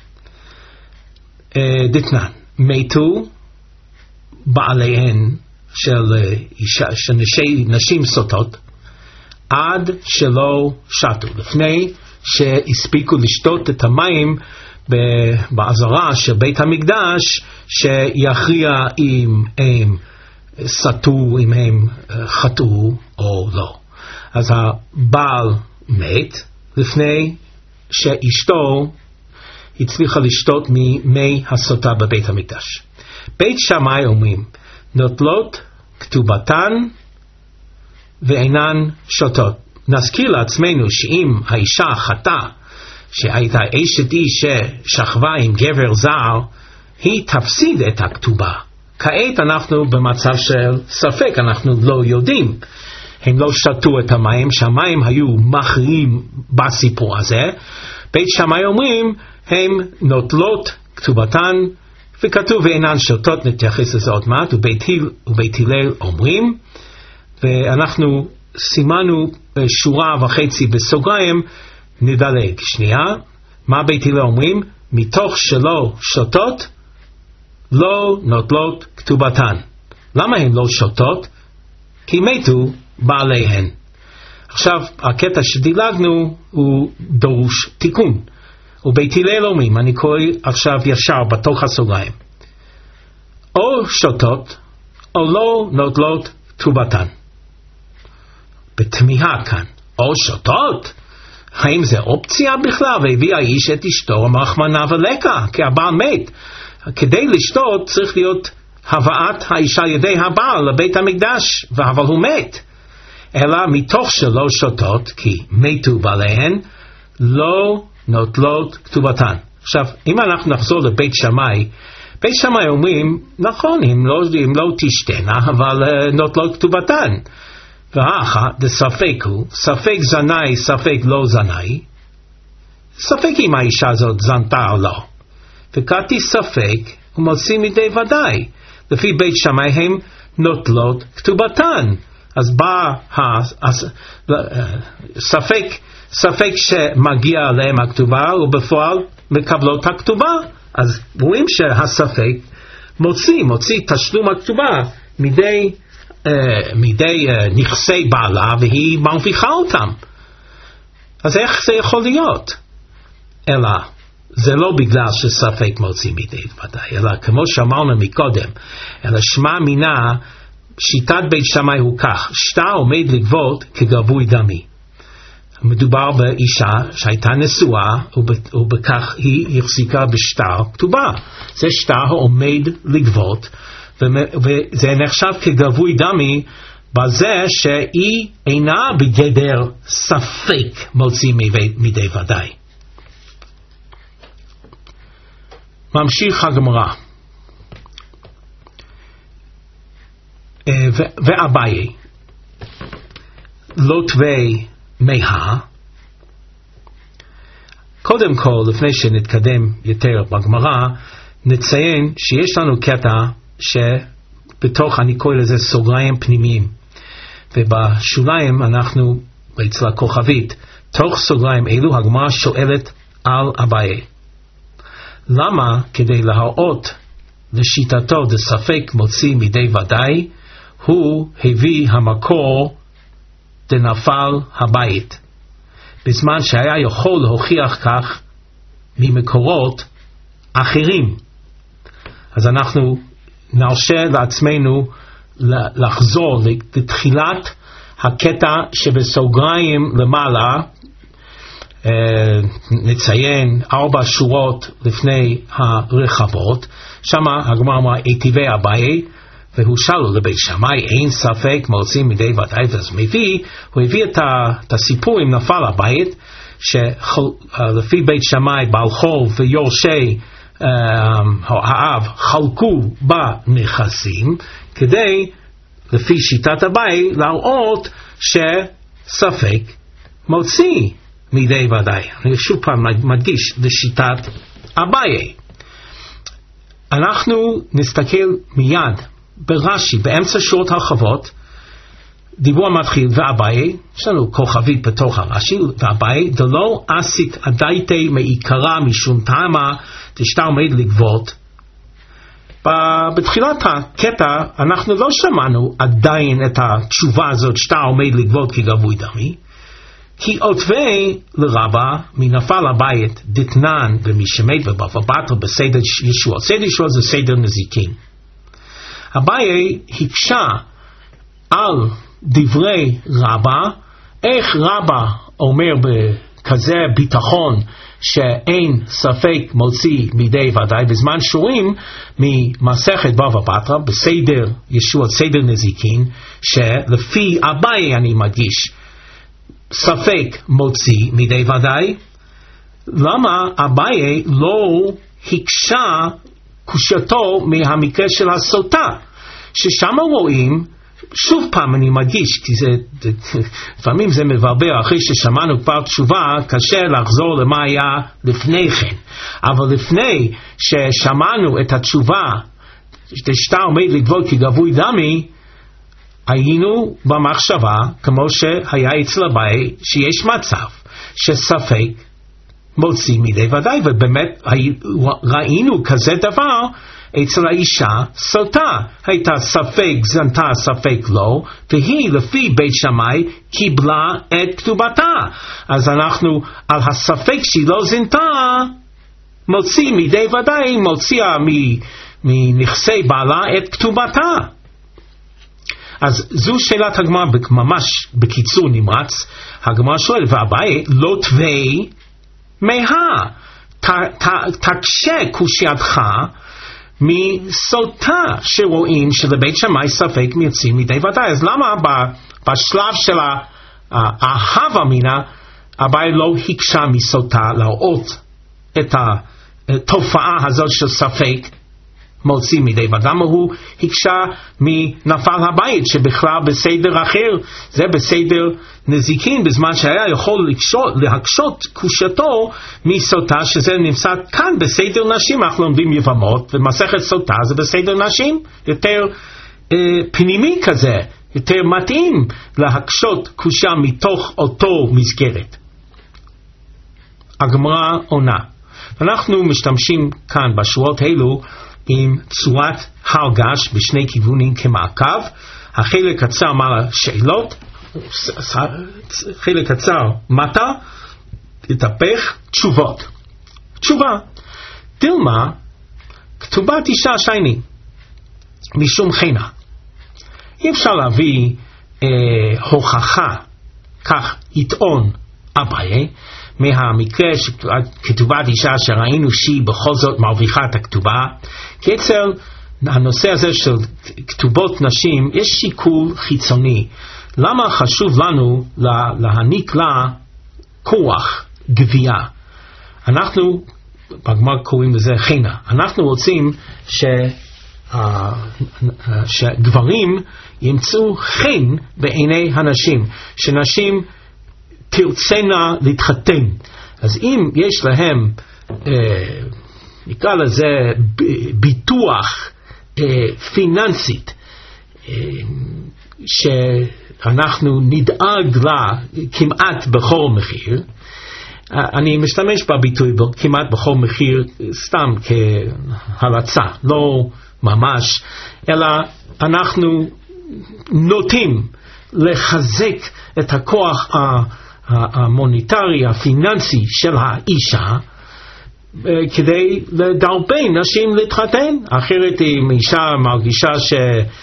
דתנן, מתו בעליהן של, אישה, של נשי, נשים סוטות עד שלא שתו, לפני שהספיקו לשתות את המים בעזרה של בית המקדש שיכריע אם הם סטו, אם הם חטאו או לא. אז הבעל מת לפני שאשתו הצליחה לשתות ממי הסוטה בבית המקדש. בית שמאי אומרים, נוטלות כתובתן ואינן שותות. נזכיר לעצמנו שאם האישה חטאה, שהייתה אשת איש ששכבה עם גבר זר, היא תפסיד את הכתובה. כעת אנחנו במצב של ספק, אנחנו לא יודעים. הם לא שתו את המים, שהמים היו מכריעים בסיפור הזה. בית שמאי אומרים, הם נוטלות כתובתן, וכתוב ואינן שותות, נתייחס לזה עוד מעט, ובית הלל אומרים, ואנחנו סימנו שורה וחצי בסוגריים, נדלג שנייה. מה בית הלל אומרים? מתוך שלא שותות, לא נוטלות כתובתן. למה הן לא שותות? כי מתו בעליהן. עכשיו, הקטע שדילגנו הוא דרוש תיקון. ובית הלל אומרים, אני קורא עכשיו ישר בתוך הסוגריים, או שותות, או לא נוטלות כתובתן. בתמיהה כאן, או שותות? האם זה אופציה בכלל? והביא האיש את אשתו רחמנא ולקה, כי הבעל מת. כדי לשתות צריך להיות הבאת האישה ידי הבעל לבית המקדש, אבל הוא מת. אלא מתוך שלא שותות, כי מתו בעליהן, לא נוטלות כתובתן. עכשיו, אם אנחנו נחזור לבית שמאי, בית שמאי אומרים, נכון, אם לא, אם לא תשתנה, אבל uh, נוטלות כתובתן. ואחר, דספק הוא, ספק זנאי, ספק לא זנאי, ספק אם האישה הזאת זנתה או לא. וכתי ספק, הוא מוציא מדי ודאי. לפי בית שמאי הם נוטלות כתובתן. אז בא ספק, ספק שמגיע עליהם הכתובה, ובפועל מקבלות הכתובה. אז רואים שהספק מוציא, מוציא תשלום הכתובה מדי, uh, מדי uh, נכסי בעלה, והיא מרוויחה אותם. אז איך זה יכול להיות? אלא, זה לא בגלל שספק מוציא מדי ודאי, אלא כמו שאמרנו מקודם, אלא שמע מינה, שיטת בית שמאי הוא כך, שטר עומד לגבות כגבוי דמי. מדובר באישה שהייתה נשואה, ובכך היא החזיקה בשטר כתובה. זה שטר עומד לגבות, וזה נחשב כגבוי דמי, בזה שהיא אינה בגדר ספק מוציא מדי ודאי. ממשיך הגמרא. ואביי לא תווי מאה. קודם כל, לפני שנתקדם יותר בגמרא, נציין שיש לנו קטע שבתוך, אני קורא לזה סוגריים פנימיים, ובשוליים אנחנו, אצל הכוכבית, תוך סוגריים אלו הגמרא שואלת על אביי. למה? כדי להראות לשיטתו דספק מוציא מידי ודאי, הוא הביא המקור דנפל הבית, בזמן שהיה יכול להוכיח כך ממקורות אחרים. אז אנחנו נרשה לעצמנו לחזור לתחילת הקטע שבסוגריים למעלה, נציין ארבע שורות לפני הרחבות. שמה הגמרא אמרה היטיבי אביי, והוא שאל לבית שמאי אין ספק מוציא מידי ודאי, ואז מביא, הוא הביא את, ה, את הסיפור עם נפל הבית, שלפי בית שמאי בעל חוב ויורשי uh, האב חלקו בנכסים, כדי לפי שיטת אביי להראות שספק מוציא מידי ודאי. אני שוב פעם מדגיש לשיטת אביי. אנחנו נסתכל מיד ברש"י באמצע שורות הרחבות, דיבור מתחיל ואביי, יש לנו כוכבית בתוך הרש"י, ואביי דלא אסיק עדייתי מעיקרה משום טעמה דשתה עומד לגבות. בתחילת הקטע אנחנו לא שמענו עדיין את התשובה הזאת שתה עומד לגבות כגבוי דמי, כי עוטבי לרבה מנפל הבית דתנן ומשמת ובבא בתרא בסדר ישועות. סדר ישועות זה סדר נזיקין. אביי הקשה על דברי רבה, איך רבה אומר בכזה ביטחון שאין ספק מוציא מידי ודאי, בזמן שורים ממסכת בבא בתרא בסדר ישועות, סדר נזיקין, שלפי אביי אני מדגיש ספק מוציא מידי ודאי. למה אביי לא הקשה קושתו מהמקרה של הסוטה, ששם רואים, שוב פעם אני מדגיש, כי זה, לפעמים זה מבלבל, אחרי ששמענו כבר תשובה, קשה לחזור למה היה לפני כן. אבל לפני ששמענו את התשובה, שתה עומד לגבות כגבוי דמי, היינו במחשבה, כמו שהיה אצל אביי, שיש מצב שספק מוציא מידי ודאי, ובאמת ראינו כזה דבר אצל האישה סוטה, הייתה ספק זנתה ספק לא, והיא לפי בית שמאי קיבלה את כתובתה. אז אנחנו על הספק שהיא לא זנתה מוציא מידי ודאי, מוציאה מנכסי בעלה את כתובתה. אז זו שאלת הגמרא ממש בקיצור נמרץ. הגמרא שואל ואביי לא תווי מה, תקשה קושייתך מסוטה שרואים שלבית שמאי ספק מוציא מידי ודאי. אז למה בשלב של ההווה אמינא אביי לא הקשה מסוטה להראות את התופעה הזאת של ספק מוציא מידי ודאי? למה הוא הקשה מנפל הבית שבכלל בסדר אחר, זה בסדר נזיקין, בזמן שהיה יכול לקשות, להקשות קושתו מסוטה שזה נמצא כאן בסדר נשים. אנחנו לומדים יבמות ומסכת סוטה זה בסדר נשים יותר אה, פנימי כזה, יותר מתאים להקשות קושה מתוך אותו מסגרת. הגמרא עונה, אנחנו משתמשים כאן בשורות אלו עם צורת הרגש בשני כיוונים כמעקב. החלק קצר מעלה שאלות, חלק קצר מטה תתהפך תשובות. תשובה דילמה כתובת אישה שייני משום חינה. אי אפשר להביא אה, הוכחה, כך יטעון אביי, מהמקרה שכתובת אישה שראינו שהיא בכל זאת מרוויחה את הכתובה. כי אצל הנושא הזה של כתובות נשים יש שיקול חיצוני. למה חשוב לנו להעניק לה כוח גבייה? אנחנו בגמרא קוראים לזה חינה. אנחנו רוצים ש... שגברים ימצאו חן בעיני הנשים, שנשים תרצנה להתחתן. אז אם יש להם אה, נקרא לזה ביטוח אה, פיננסית אה, שאנחנו נדאג לה כמעט בכל מחיר, אני משתמש בביטוי כמעט בכל מחיר, סתם כהלצה, לא ממש, אלא אנחנו נוטים לחזק את הכוח המוניטרי, הפיננסי של האישה, כדי לדרבן נשים להתחתן. אחרת אם אישה מרגישה ש...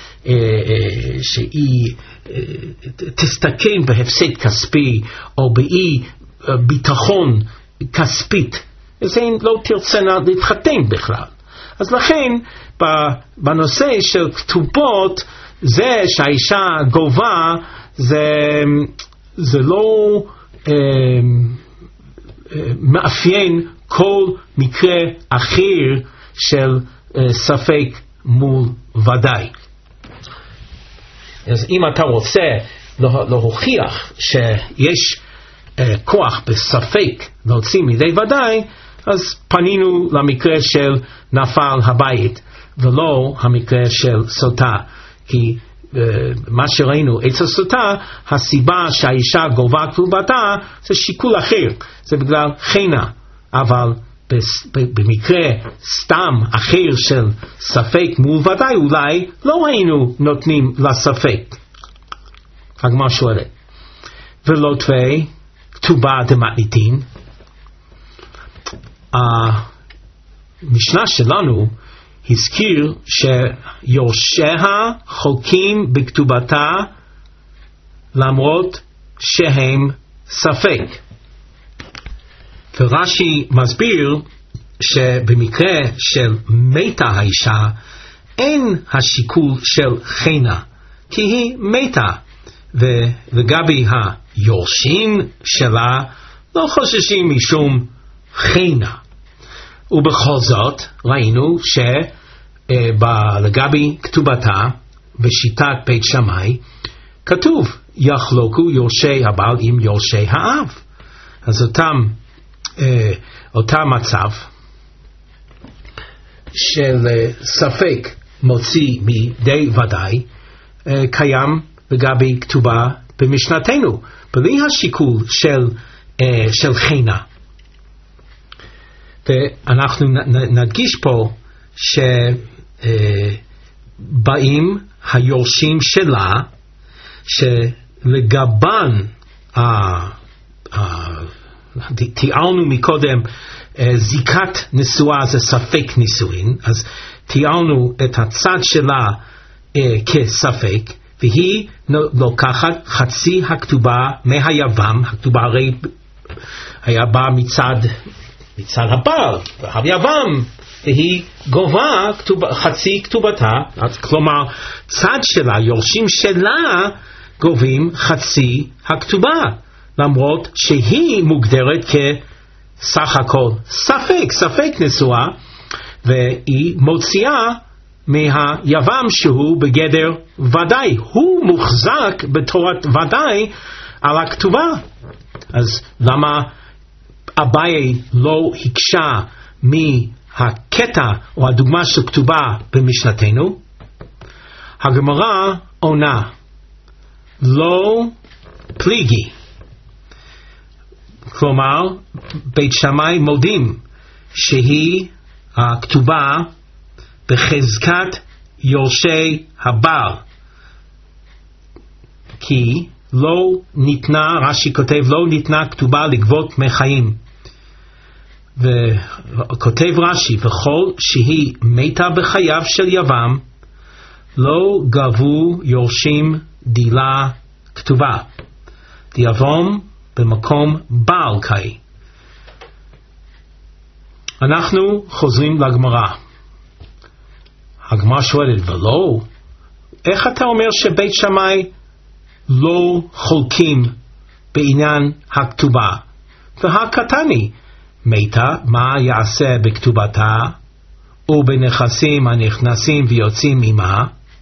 שהיא תסתכן בהפסד כספי או באי ביטחון כספית, אז היא לא תרצה להתחתן בכלל. אז לכן בנושא של כתובות, זה שהאישה גובה זה, זה לא אה, אה, מאפיין כל מקרה אחר של אה, ספק מול ודאי. אז אם אתה רוצה להוכיח שיש אה, כוח בספק להוציא מידי ודאי, אז פנינו למקרה של נפל הבית ולא המקרה של סוטה, כי uh, מה שראינו אצל סוטה, הסיבה שהאישה גובה כתובתה זה שיקול אחר, זה בגלל חינה, אבל במקרה סתם אחר של ספק מול ודאי אולי לא היינו נותנים לספק. הגמרא שואלת, ולא תווי כתובה דמתניתין. המשנה שלנו הזכיר שיורשיה חולקים בכתובתה למרות שהם ספק. ורש"י מסביר שבמקרה של מתה האישה אין השיקול של חינה, כי היא מתה, ולגבי היורשים שלה לא חוששים משום חינה. ובכל זאת ראינו שלגבי כתובתה בשיטת בית שמאי כתוב יחלוקו יורשי הבעל עם יורשי האב. אז אותם, אותם מצב של ספק מוציא מידי ודאי קיים לגבי כתובה במשנתנו בלי השיקול של, של חינה. ואנחנו נדגיש פה שבאים היורשים שלה שלגבן תיארנו מקודם זיקת נשואה זה ספק נישואין, אז תיארנו את הצד שלה כספק, והיא לוקחת חצי הכתובה מהיבם. הכתובה הרי היה בא מצד מצד הבעל, והיבם, והיא גובה כתובה, חצי כתובתה, כלומר צד שלה, יורשים שלה גובים חצי הכתובה, למרות שהיא מוגדרת כסך הכל ספק, ספק נשואה, והיא מוציאה מהיבם שהוא בגדר ודאי, הוא מוחזק בתורת ודאי על הכתובה. אז למה אביי לא הקשה מהקטע או הדוגמה של כתובה במשנתנו? הגמרא עונה לא פליגי, כלומר בית שמאי מודים שהיא הכתובה בחזקת יורשי הבעל, כי לא ניתנה, רש"י כותב, לא ניתנה כתובה לגבות מחיים. וכותב רש"י, וכל שהיא מתה בחייו של יבם, לא גבו יורשים דילה כתובה. דיבום במקום בעל קאי. אנחנו חוזרים לגמרא. הגמרא שואלת, ולא, איך אתה אומר שבית שמאי לא חולקים בעניין הכתובה? והקטני, מתה, מה יעשה בכתובתה ובנכסים הנכנסים ויוצאים עמה?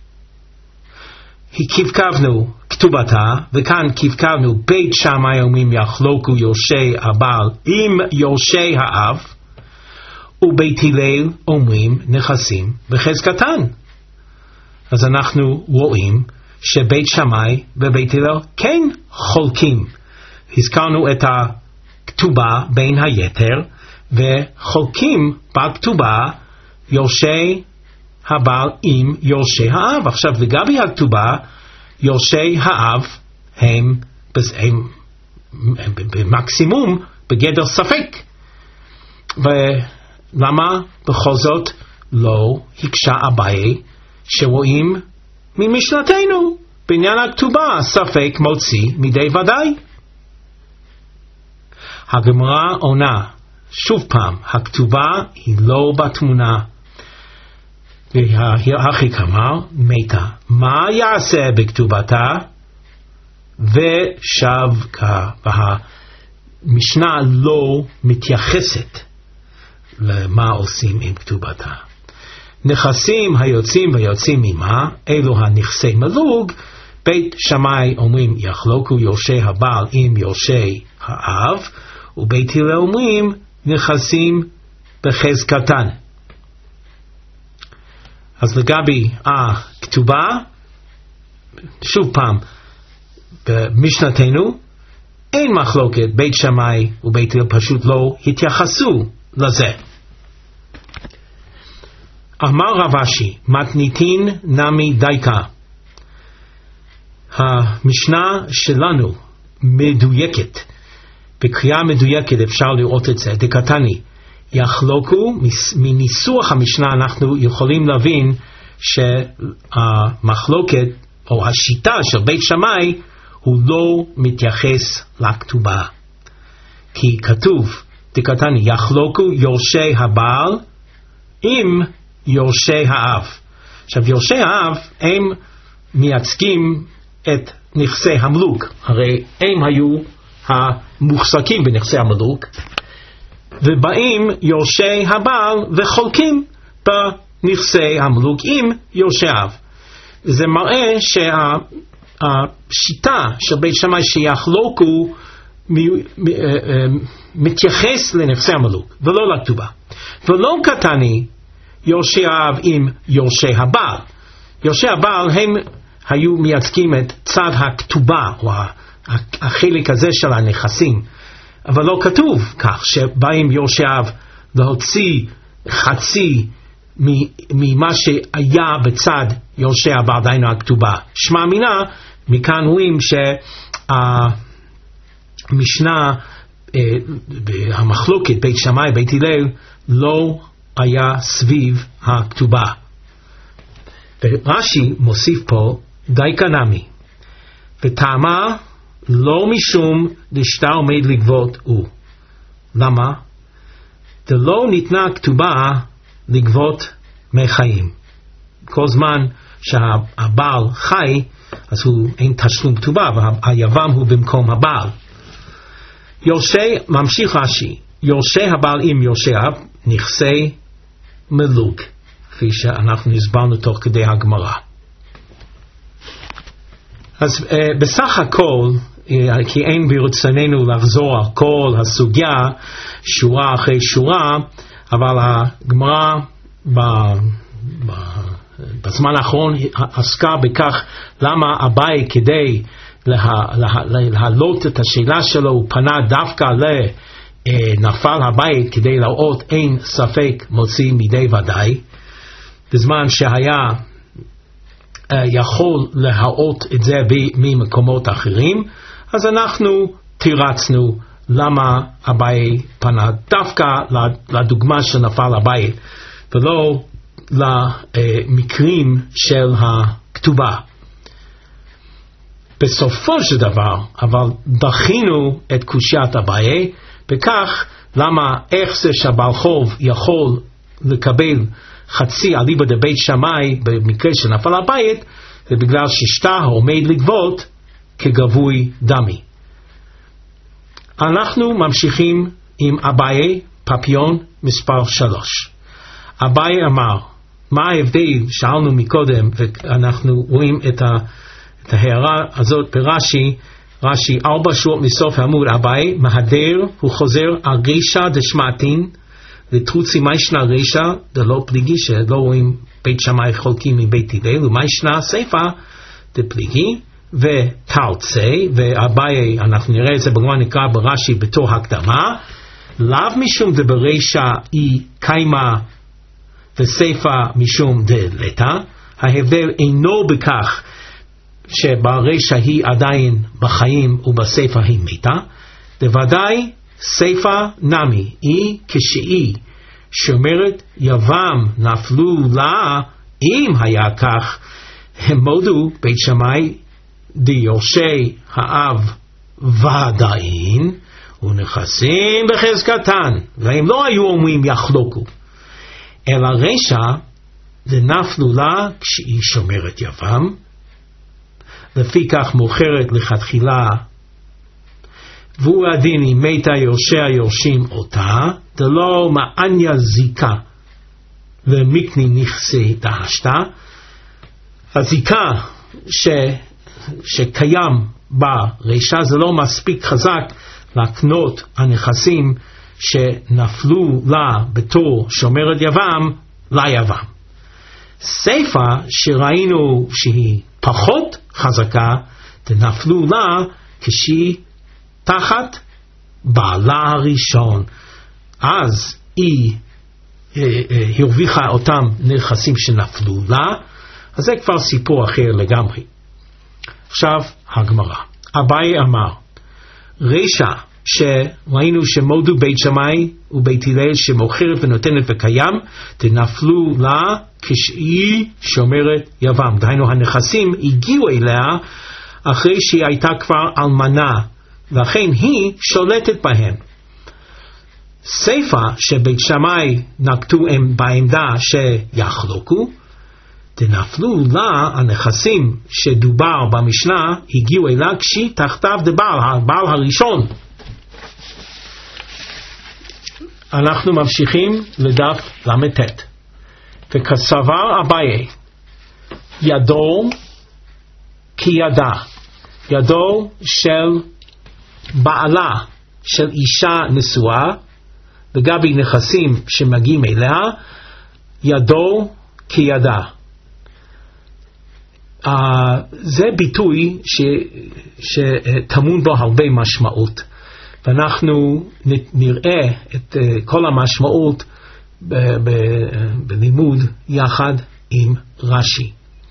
כבקבנו כתובתה, וכאן כבקבנו בית שמאי אומרים יחלוקו יורשי הבעל עם יורשי האב, ובית הלל אומרים נכסים בחזקתן. אז אנחנו רואים שבית שמאי ובית הלל כן חולקים. הזכרנו את כתובה בין היתר, וחולקים בכתובה יורשי הבעל עם יורשי האב. עכשיו לגבי הכתובה, יורשי האב הם, הם, הם במקסימום בגדר ספק. ולמה בכל זאת לא הקשה אביי שרואים ממשנתנו בעניין הכתובה ספק מוציא מידי ודאי? הגמרא עונה שוב פעם, הכתובה היא לא בתמונה. והאחיק אמר, מתה, מה יעשה בכתובתה? ושבקה. והמשנה לא מתייחסת למה עושים עם כתובתה. נכסים היוצאים ויוצאים ממה, אלו הנכסי מלוג. בית שמאי אומרים יחלוקו יורשי הבעל עם יורשי האב, ובית הלל אומרים נכסים בחזקתן. אז לגבי הכתובה, שוב פעם, במשנתנו אין מחלוקת, בית שמאי ובית הלל פשוט לא התייחסו לזה. אמר רב אשי, מתניתין נמי דייקה. המשנה שלנו מדויקת, בקריאה מדויקת אפשר לראות את זה. דקתני, יחלוקו, מניסוח המשנה אנחנו יכולים להבין שהמחלוקת או השיטה של בית שמאי הוא לא מתייחס לכתובה. כי כתוב, דקתני, יחלוקו יורשי הבעל עם יורשי האב. עכשיו יורשי האב הם מייצגים את נכסי המלוק, הרי הם היו המוחזקים בנכסי המלוק, ובאים יורשי הבעל וחולקים בנכסי המלוק עם יורשי האב. זה מראה שהשיטה של בית שמאי שיחלוקו מתייחס לנכסי המלוק ולא לכתובה. ולא קטני יורשי האב עם יורשי הבעל. יורשי הבעל הם היו מייצגים את צד הכתובה או החלק הזה של הנכסים, אבל לא כתוב כך שבאים יורשי האב להוציא חצי ממה שהיה בצד יורשי הבעל, דהיינו הכתובה. שמע מינה, מכאן רואים שהמשנה המחלוקת בית שמאי בית הלל לא היה סביב הכתובה. ורש"י מוסיף פה די קנמי, וטעמה לא משום דשתה עומד לגבות הוא. למה? דלא ניתנה כתובה לגבות מחיים. כל זמן שהבעל חי, אז הוא אין תשלום כתובה, והיבם הוא במקום הבעל. יורשי, ממשיך רש"י, יורשי הבעל עם יורשי האב נכסי מלוג, כפי שאנחנו הסברנו תוך כדי הגמרא. אז uh, בסך הכל, uh, כי אין ברצוננו לחזור על כל הסוגיה שורה אחרי שורה, אבל הגמרא ב, ב, בזמן האחרון עסקה בכך למה אביי כדי לה, לה, להעלות את השאלה שלו הוא פנה דווקא לנפל הבית כדי להראות אין ספק מוציא מידי ודאי, בזמן שהיה יכול להראות את זה ממקומות אחרים. אז אנחנו תירצנו למה אביי פנה דווקא לדוגמה של נפל הבית ולא למקרים של הכתובה. בסופו של דבר אבל דחינו את קושיית אביי בכך למה איך זה שהבעל חוב יכול לקבל חצי אליבא דבית שמאי במקרה שנפל הבית, זה בגלל ששתה עומד לגבות כגבוי דמי. אנחנו ממשיכים עם אביי פפיון מספר שלוש. אביי אמר, מה ההבדל? שאלנו מקודם ואנחנו רואים את, ה, את ההערה הזאת ברש"י, רש"י ארבע שורות מסוף העמוד. אביי מהדר הוא חוזר על רישא דשמעתין לתרוצי מה ישנה רישא דלא פליגי, שלא רואים בית שמאי חולקים מבית הלל, ומה ישנה סיפא דפליגי, ותרצה, ואביי, אנחנו נראה את זה בגמרא, נקרא ברש"י בתור הקדמה, לאו משום דברישא היא קיימה וסיפא משום דלתא, ההבדל אינו בכך שברישא היא עדיין בחיים ובסיפא היא מתה, דוודאי סיפא נמי היא כשהיא שאומרת יבם נפלו לה, אם היה כך הם מודו בית שמאי דיורשי האב ועדיין ונכסים בחזקתן, והם לא היו אומרים יחלוקו, אלא רשע זה נפלו לה כשהיא שומרת יבם, לפי כך מוכרת לכתחילה, והוא הדין אם מתה יורשי היורשים אותה, דלא מעניה זיקה ומקני נכסי דהשתה. הזיקה ש, שקיים ברשע זה לא מספיק חזק לקנות הנכסים שנפלו לה בתור שומרת יבם ליבם. סיפא שראינו שהיא פחות חזקה, נפלו לה כשהיא תחת בעלה הראשון, אז היא הרוויחה אותם נכסים שנפלו לה, אז זה כבר סיפור אחר לגמרי. עכשיו הגמרא, אביי אמר רשע שראינו שמודו בית שמאי ובית הלל שמוכרת ונותנת וקיים, תנפלו לה כשהיא שומרת יבם, דהיינו הנכסים הגיעו אליה אחרי שהיא הייתה כבר אלמנה, לכן היא שולטת בהם. סיפא שבית שמאי נקטו בעמדה שיחלוקו, תנפלו לה הנכסים שדובר במשנה הגיעו אליה כשהיא תחתיו דבעל, הבעל הראשון. אנחנו ממשיכים לדף למתת. וכסבר אביי ידו כידה, ידו של בעלה של אישה נשואה לגבי נכסים שמגיעים אליה, ידו כידה. Uh, זה ביטוי ש, שטמון בו הרבה משמעות, ואנחנו נראה את uh, כל המשמעות ב, ב, בלימוד יחד עם רש"י.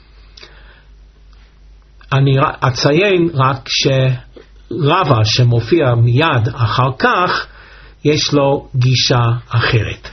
אני אציין רק שרבא שמופיע מיד אחר כך יש לו גישה אחרת.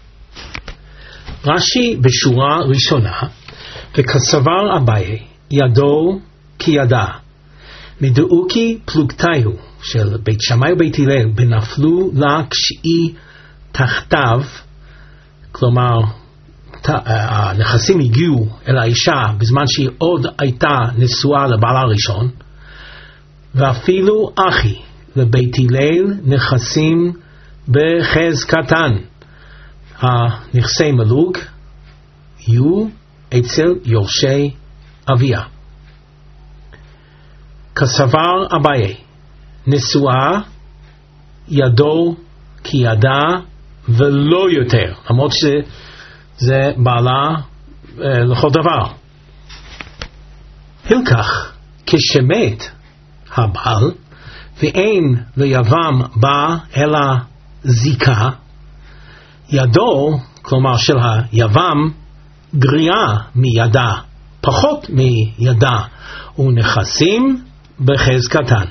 רש"י בשורה ראשונה, וכסבר אביי ידו כידה, מדאוקי פלוגתיו של בית שמאי ובית הלל בנפלו לה כשהיא תחתיו, כלומר הנכסים הגיעו אל האישה בזמן שהיא עוד הייתה נשואה לבעלה הראשון, ואפילו אחי לבית הלל נכסים בחזקתן, הנכסי מלוג יהיו אצל יורשי אביה. כסבר אביי נשואה ידו כידה ולא יותר, למרות שזה בעלה אה, לכל דבר. הלקח כשמת הבעל ואין ליבם בה אלא זיקה, ידו, כלומר של היבם, גריעה מידה, פחות מידה, ונכסים בחזקתן.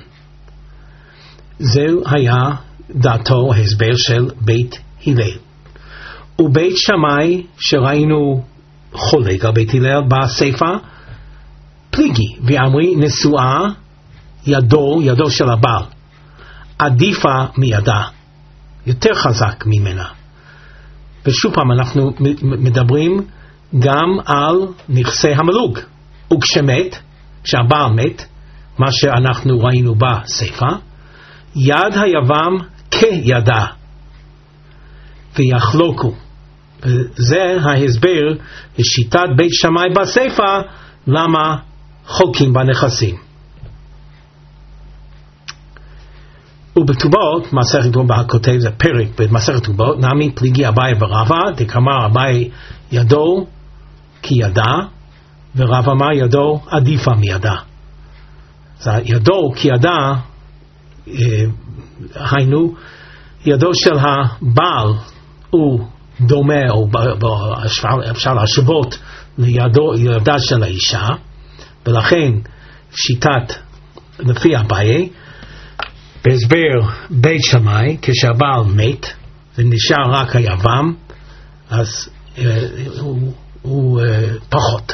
זהו היה דעתו הסבר של בית הלל. ובית שמאי שראינו חולק על בית הלל בסיפא, פליגי ואמרי נשואה ידו, ידו של הבעל, עדיפה מידה, יותר חזק ממנה. ושוב פעם אנחנו מדברים גם על נכסי המלוג. וכשמת, כשהבעל מת, מה שאנחנו ראינו בסיפא, יד היבם כידה ויחלוקו. זה ההסבר לשיטת בית שמאי בסיפא למה חולקים בנכסים. ובכתובות, מסכת כתובות הכותב זה פרק במסכת כתובות, נמי פליגי אביי ורבא, דקאמר אביי ידו כידה ורבא אמר ידו עדיפה מידה. זה ידו כי ידה, היינו, ידו של הבעל הוא דומה, או אפשר להשוות לידו, ידה של האישה, ולכן שיטת, לפי אביי, בהסבר בית שמאי, כשהבעל מת, ונשאר רק היבם, אז אה, הוא, הוא אה, פחות.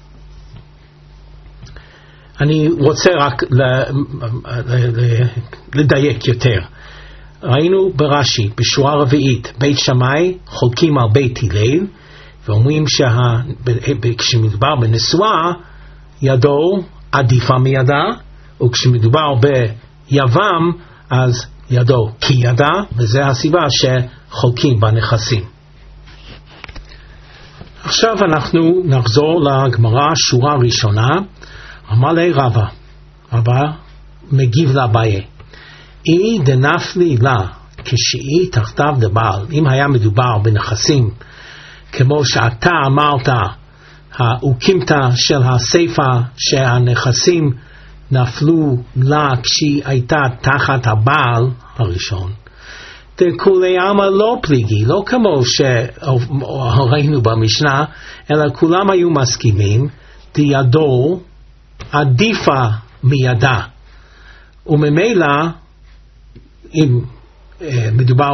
אני רוצה רק ל, ל, ל, לדייק יותר. ראינו ברש"י, בשורה רביעית, בית שמאי חולקים על בית הלל, ואומרים שכשמדובר בנשואה, ידו עדיפה מידה, וכשמדובר ביבם, אז ידו כי ידה, וזה הסיבה שחולקים בנכסים. עכשיו אנחנו נחזור לגמרא, שורה ראשונה. אמר לי רבא, רבא מגיב לאביי, אי דנפלי לה כשהיא תחתיו דבעל, אם היה מדובר בנכסים כמו שאתה אמרת, האוקימתא של הסיפא שהנכסים נפלו לה כשהיא הייתה תחת הבעל הראשון, דכולי עלמא לא פליגי, לא כמו שראינו במשנה, אלא כולם היו מסכימים, דידו עדיפה מידה, וממילא אם אה, מדובר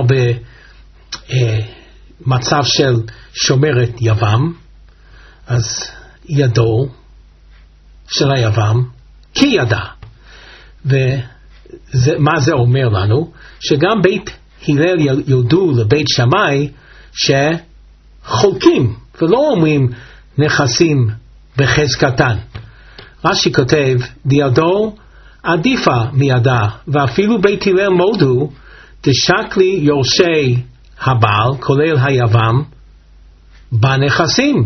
במצב אה, של שומרת יבם, אז ידו של היבם כי ידה. ומה זה אומר לנו? שגם בית הלל יודו לבית שמאי שחולקים ולא אומרים נכסים בחזקתן. רש"י כותב דידו עדיפה מידה, ואפילו בית הלל מודו תשקלי יורשי הבעל כולל היבם בנכסים.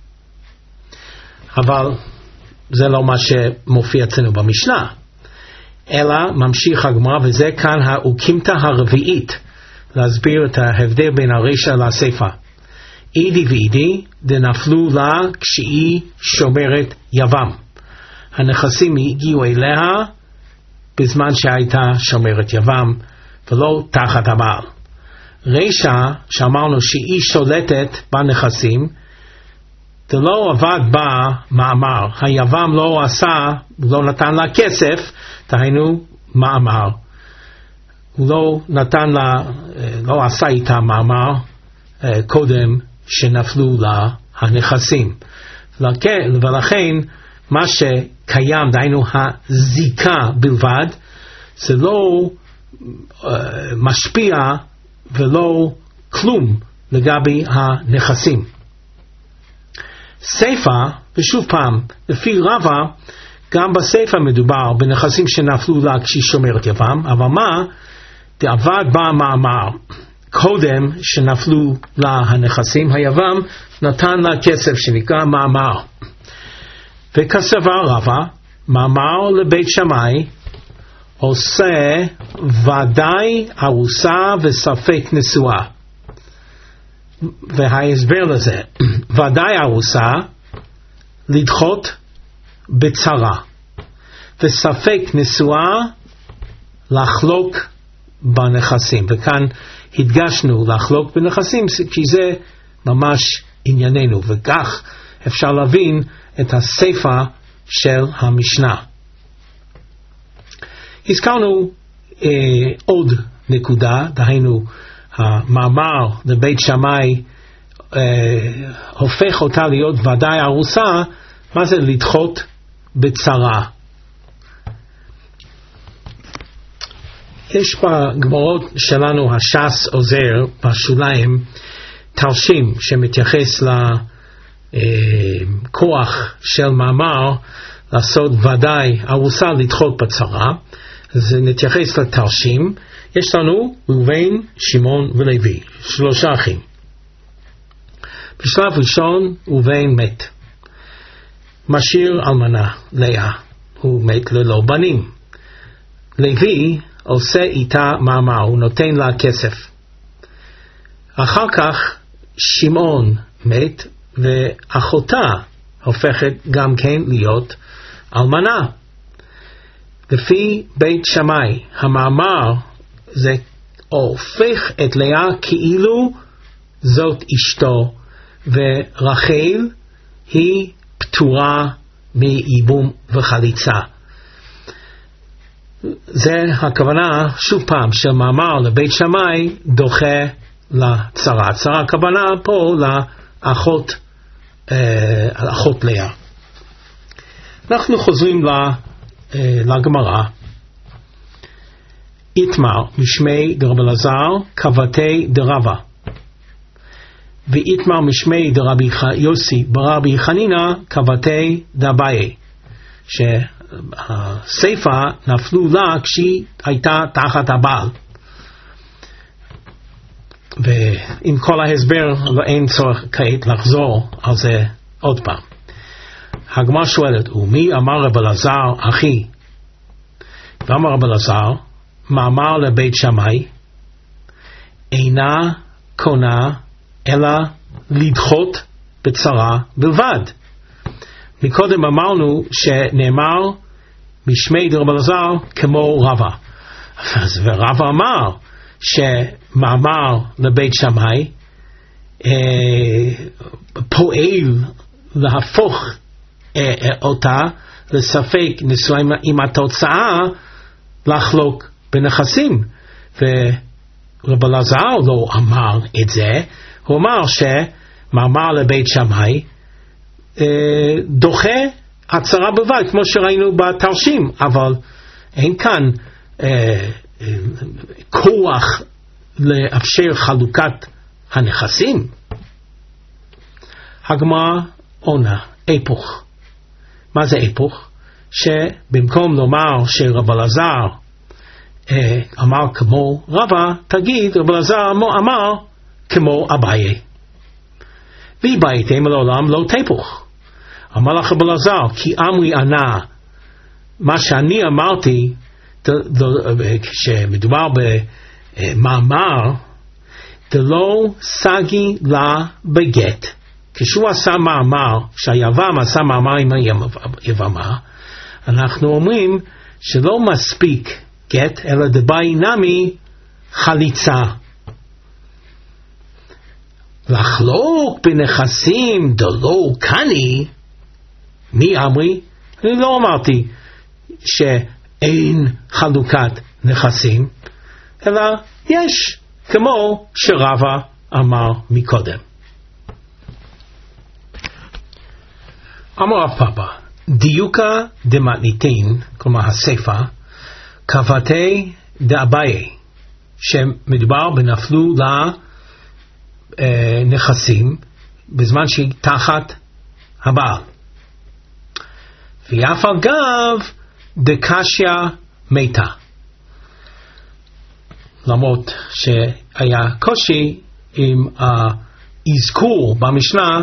אבל זה לא מה שמופיע אצלנו במשנה, אלא ממשיך הגמרא, וזה כאן האוקימתא הרביעית להסביר את ההבדל בין הרשע לסיפא. אידי ואידי דנפלו לה כשהיא שומרת יבם, הנכסים הגיעו אליה בזמן שהייתה שומרת יבם ולא תחת הבעל. רשע שאמרנו שהיא שולטת בנכסים, זה לא עבד בה מאמר, היבם לא עשה, לא נתן לה כסף, תהיינו מאמר, הוא לא נתן לה, לא עשה איתה מאמר קודם שנפלו לה הנכסים, ולכן מה שקיים, דהיינו הזיקה בלבד, זה לא uh, משפיע ולא כלום לגבי הנכסים. סיפא, ושוב פעם, לפי רבא, גם בסיפא מדובר בנכסים שנפלו לה כשהיא שומרת יבם, אבל מה? דעבד בה מאמר, קודם שנפלו לה הנכסים, היבם נתן לה כסף שנקרא מאמר. וכסבר רבא, מאמר לבית שמאי, עושה ודאי ארוסה וספק נשואה. וההסבר לזה, ודאי ארוסה, לדחות בצרה, וספק נשואה, לחלוק בנכסים. וכאן הדגשנו לחלוק בנכסים, כי זה ממש ענייננו, וכך אפשר להבין את הסיפא של המשנה. הזכרנו אה, עוד נקודה, דהיינו המאמר לבית שמאי אה, הופך אותה להיות ודאי ארוסה. מה זה לדחות בצרה? יש בגמרות שלנו, הש"ס עוזר בשוליים, תרשים שמתייחס ל... כוח של מאמר לעשות ודאי ארוסה לדחות בצרה. אז נתייחס לתרשים. יש לנו ראובן, שמעון ולוי, שלושה אחים. בשלב ראשון ראובן מת, משאיר אלמנה לאה, הוא מת ללא בנים. לוי עושה איתה מאמר, הוא נותן לה כסף. אחר כך שמעון מת, ואחותה הופכת גם כן להיות אלמנה. לפי בית שמאי, המאמר זה הופך את לאה כאילו זאת אשתו, ורחל היא פטורה מייבום וחליצה. זה הכוונה, שוב פעם, שמאמר לבית שמאי דוחה לצרה. צרה הכוונה פה לאחות, אה, לאחות לאה. אנחנו חוזרים לגמרא. איתמר משמי דרב אלעזר כבתי דרבה, ואיתמר משמי דרבי יוסי ברבי חנינא כבתי דאביי, שהסיפה נפלו לה כשהיא הייתה תחת הבעל. ועם כל ההסבר אין צורך כעת לחזור על זה עוד פעם. הגמרא שואלת, ומי אמר רב אלעזר אחי? ואמר רב אלעזר, מאמר לבית שמאי, אינה קונה אלא לדחות בצרה בלבד. מקודם אמרנו שנאמר משמי דרב אלעזר כמו רבא, ורבא אמר שמאמר לבית שמאי אה, פועל להפוך אה, אותה לספק נישואים עם התוצאה לחלוק בנכסים, ורב אלעזר לא אמר את זה. הוא אמר שמאמר לבית שמאי אה, דוחה הצרה בלבד, כמו שראינו בתרשים, אבל אין כאן אה, אה, כוח לאפשר חלוקת הנכסים. הגמרא עונה, היפוך. מה זה היפוך? שבמקום לומר שרב אלעזר אה, אמר כמו רבא, תגיד רב אלעזר אמר כמו אביי. והיא בעיתם לעולם לא תהפוך. אמר לך רב אלעזר, כי אמרי ענה, מה שאני אמרתי, כשמדובר במאמר, דלא סגי לה בגט. כשהוא עשה מאמר, כשהיבם עשה מאמר עם היבמה, אנחנו אומרים שלא מספיק גט, אלא דבאי נמי חליצה. לחלוק בנכסים דלא קני, מי אמרי? אני לא אמרתי שאין חלוקת נכסים, אלא יש, כמו שרבא אמר מקודם. אמר רב פאפא, דיוקה דמתניתין, כלומר הסיפה, כבתי דאביי, שמדובר בנפלו לנכסים בזמן שהיא תחת הבעל. ואף אגב דקשיא מתה, למרות שהיה קושי עם האזכור במשנה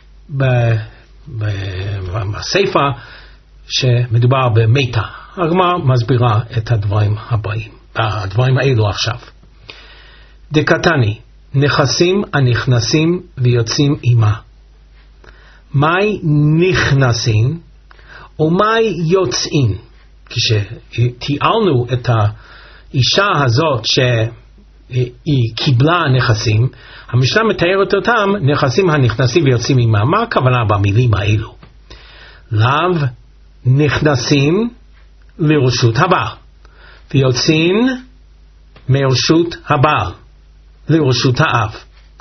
בסיפה שמדובר במתה. הגמרא מסבירה את הדברים הבאים, הדברים האלו עכשיו. דקתני, נכסים הנכנסים ויוצאים עמה. מהי נכנסים ומהי יוצאים? כשתיארנו את האישה הזאת שהיא קיבלה נכסים, המשנה מתארת אותם נכסים הנכנסים ויוצאים עמה. מה הכוונה במילים האלו? לאו נכנסים לרשות הבעל ויוצאים מרשות הבעל לרשות האב.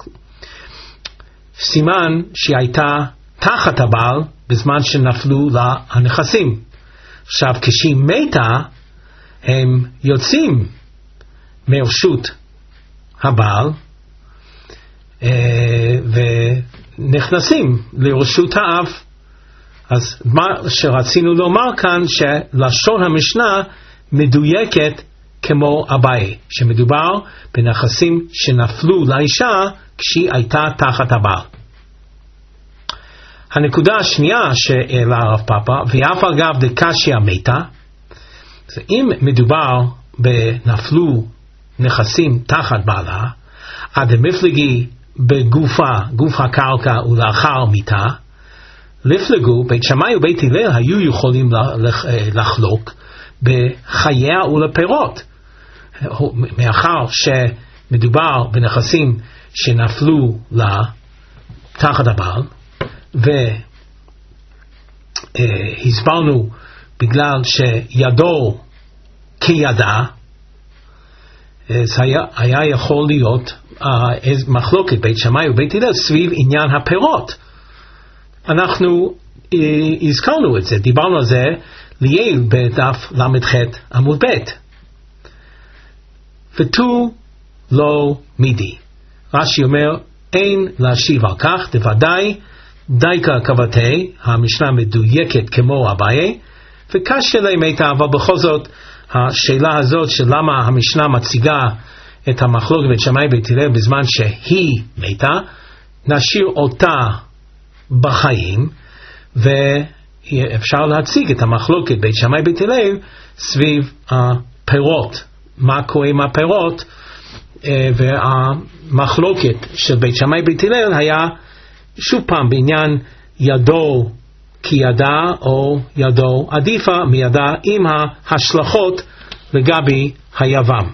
סימן שהייתה תחת הבעל בזמן שנפלו לה הנכסים. עכשיו כשהיא מתה הם יוצאים מרשות הבעל ונכנסים לרשות האב. אז מה שרצינו לומר כאן, שלשון המשנה מדויקת כמו אביי, שמדובר בנכסים שנפלו לאישה כשהיא הייתה תחת הבעל. הנקודה השנייה שהעלה הרב פאפא, ואף אגב דקשיא מתה, אם מדובר בנפלו נכסים תחת בעלה, עד המפלגי בגופה, גוף הקרקע ולאחר מיתה, לפלגו, בית שמאי ובית הלל היו יכולים לחלוק בחייה ולפירות. מאחר שמדובר בנכסים שנפלו לה תחת הבעל, והסברנו בגלל שידו כידה, אז היה, היה יכול להיות uh, מחלוקת בית שמאי ובית הלל סביב עניין הפירות. אנחנו uh, הזכרנו את זה, דיברנו על זה ליל בדף למ"ח עמוד ב'. ותו לא מידי. רש"י אומר, אין להשיב על כך, דוודאי דייקה כבתי, המשנה מדויקת כמו אביי, וקשה להם הייתה, אבל בכל זאת השאלה הזאת של למה המשנה מציגה את המחלוקת בית שמאי בית הלל בזמן שהיא מתה, נשאיר אותה בחיים, ואפשר להציג את המחלוקת בית שמאי בית הלל סביב הפירות, מה קורה עם הפירות, והמחלוקת של בית שמאי בית הלל היה שוב פעם בעניין ידו כידה או ידו עדיפה מידה עם ההשלכות לגבי היבם.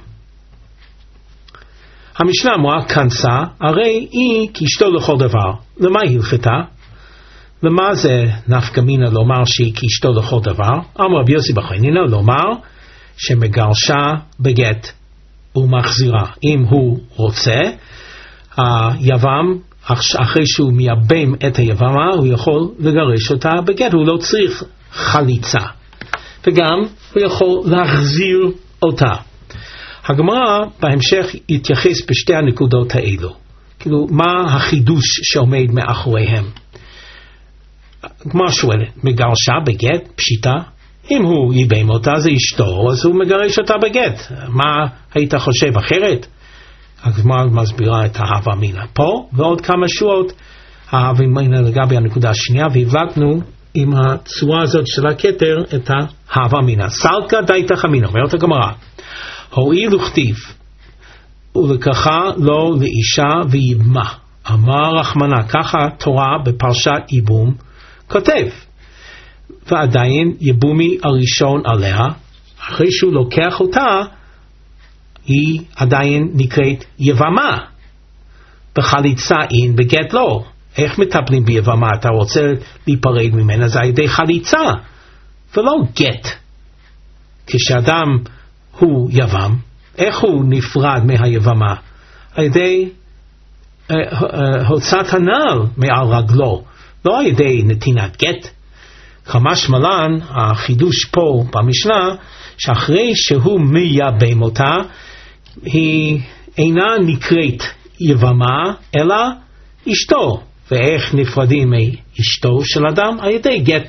המשנה אמרה כנסה, הרי היא כאשתו לכל דבר. למה היא הלכתה? למה זה נפקא מינה לומר שהיא כאשתו לכל דבר? אמר רבי יוסי בר חנינא לומר שמגרשה בגט ומחזירה. אם הוא רוצה, היבם אחרי שהוא מייבם את היבמה הוא יכול לגרש אותה בגט, הוא לא צריך חליצה, וגם הוא יכול להחזיר אותה. הגמרא בהמשך יתייחס בשתי הנקודות האלו, כאילו מה החידוש שעומד מאחוריהם. הגמרא שואלת, מגרשה בגט פשיטה? אם הוא ייבם אותה זה אשתו, אז הוא מגרש אותה בגט. מה היית חושב אחרת? הגמרא מסבירה את ההווה אמינא פה, ועוד כמה שורות ההווה אמינא לגבי הנקודה השנייה, והבלטנו עם הצורה הזאת של הכתר את ההווה אמינא. סלקא דייתך אמינא, אומרת הגמרא, הואיל וכתיב ולקחה לו לאישה ויבמה, אמר רחמנא, ככה תורה בפרשת ייבום כותב, ועדיין יבומי הראשון עליה, אחרי שהוא לוקח אותה היא עדיין נקראת יבמה. בחליצה אין, בגט לא. איך מטפלים ביבמה? אתה רוצה להיפרד ממנה, זה על ידי חליצה ולא גט. כשאדם הוא יבם, איך הוא נפרד מהיבמה? על ידי uh, uh, הוצאת הנעל מעל רגלו, לא על ידי נתינת גט. כמשמע לן, החידוש פה במשנה, שאחרי שהוא מייבם אותה, היא אינה נקראת יבמה, אלא אשתו. ואיך נפרדים מאשתו של אדם? על ידי גט.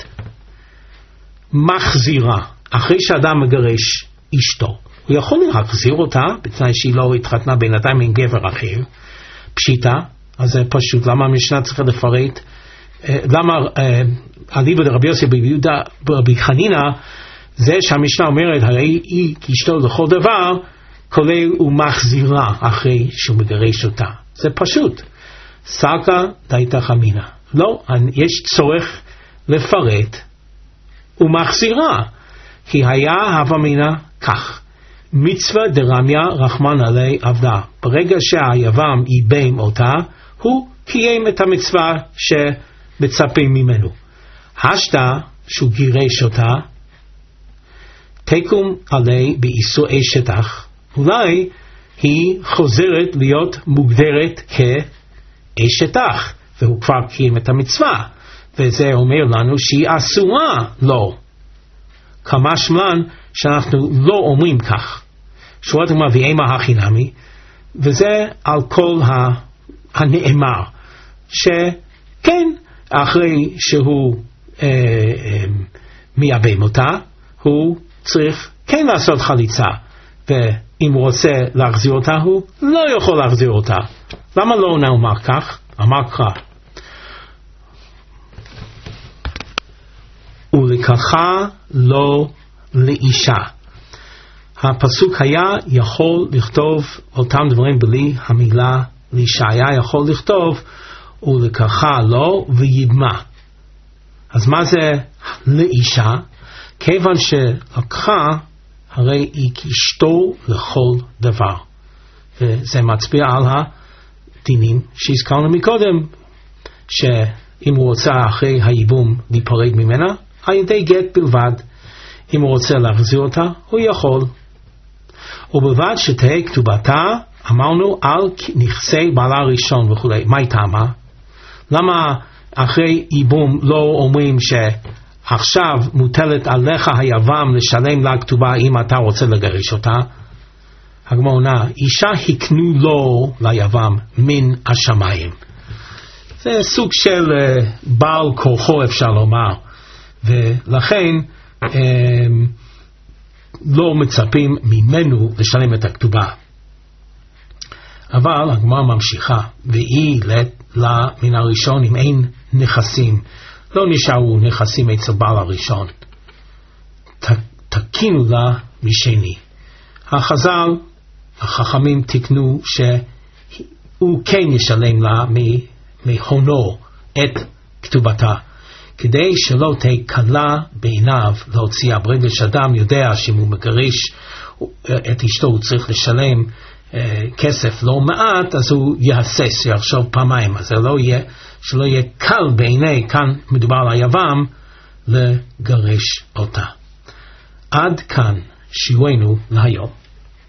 מחזירה, אחרי שאדם מגרש אשתו, הוא יכול להחזיר אותה, בתנאי שהיא לא התחתנה בינתיים עם גבר אחר. פשיטה, אז זה פשוט, למה המשנה צריכה לפרט? למה אליבא דרבי יוסי ברבי חנינא, זה שהמשנה אומרת, הרי היא כאשתו לכל דבר, כולל ומחזירה אחרי שהוא מגרש אותה. זה פשוט. סלקא דייתך אמינא. לא, יש צורך לפרט ומחזירה. כי היה הווה אמינא כך. מצווה דרמיה רחמן עלי עבדה. ברגע שהיבם ייבם אותה, הוא קיים את המצווה שמצפים ממנו. השתא שהוא גירש אותה, תקום עלי באיסור אשתך. אולי היא חוזרת להיות מוגדרת כאשתך, והוא כבר קיים את המצווה, וזה אומר לנו שהיא אסורה לו. כמשמע שאנחנו לא אומרים כך. שורת הגמרא ואימה הכי נמי, וזה על כל הנאמר, שכן, אחרי שהוא אה, אה, מייבם אותה, הוא צריך כן לעשות חליצה, ואם הוא רוצה להחזיר אותה, הוא לא יכול להחזיר אותה. למה לא נאמר כך? אמר קרא, ולקחה לו לאישה. הפסוק היה יכול לכתוב אותם דברים בלי המילה לאישה, היה יכול לכתוב ולקחה לו וידמה. אז מה זה לאישה? כיוון שלקחה, הרי היא אשתו לכל דבר. וזה מצביע על הדינים שהזכרנו מקודם, שאם הוא רוצה אחרי הייבום להיפרד ממנה, על ידי גט בלבד. אם הוא רוצה להחזיר אותה, הוא יכול. ובלבד שתהא כתובתה, אמרנו, על נכסי בעלה הראשון וכו'. מה היא טעמה? למה אחרי ייבום לא אומרים שעכשיו מוטלת עליך היבם לשלם לה כתובה אם אתה רוצה לגרש אותה? הגמרא עונה, אישה הקנו לו ליבם מן השמיים. זה סוג של uh, בעל כוחו אפשר לומר, ולכן um, לא מצפים ממנו לשלם את הכתובה. אבל הגמרא ממשיכה, והיא לה מן הראשון אם אין נכסים, לא נשארו נכסים אצל בעל הראשון, ת, תקינו לה משני. החז"ל, החכמים תקנו שהוא כן ישלם לה מהונו את כתובתה, כדי שלא תהיה קלה בעיניו להוציאה. ברגע שאדם יודע שאם הוא מגרש את אשתו הוא צריך לשלם uh, כסף לא מעט, אז הוא יהסס, יחשוב פעמיים, אז זה לא יהיה, שלא יהיה קל בעיני, כאן מדובר על היבם, לגרש אותה. עד כאן שיעורנו להיום.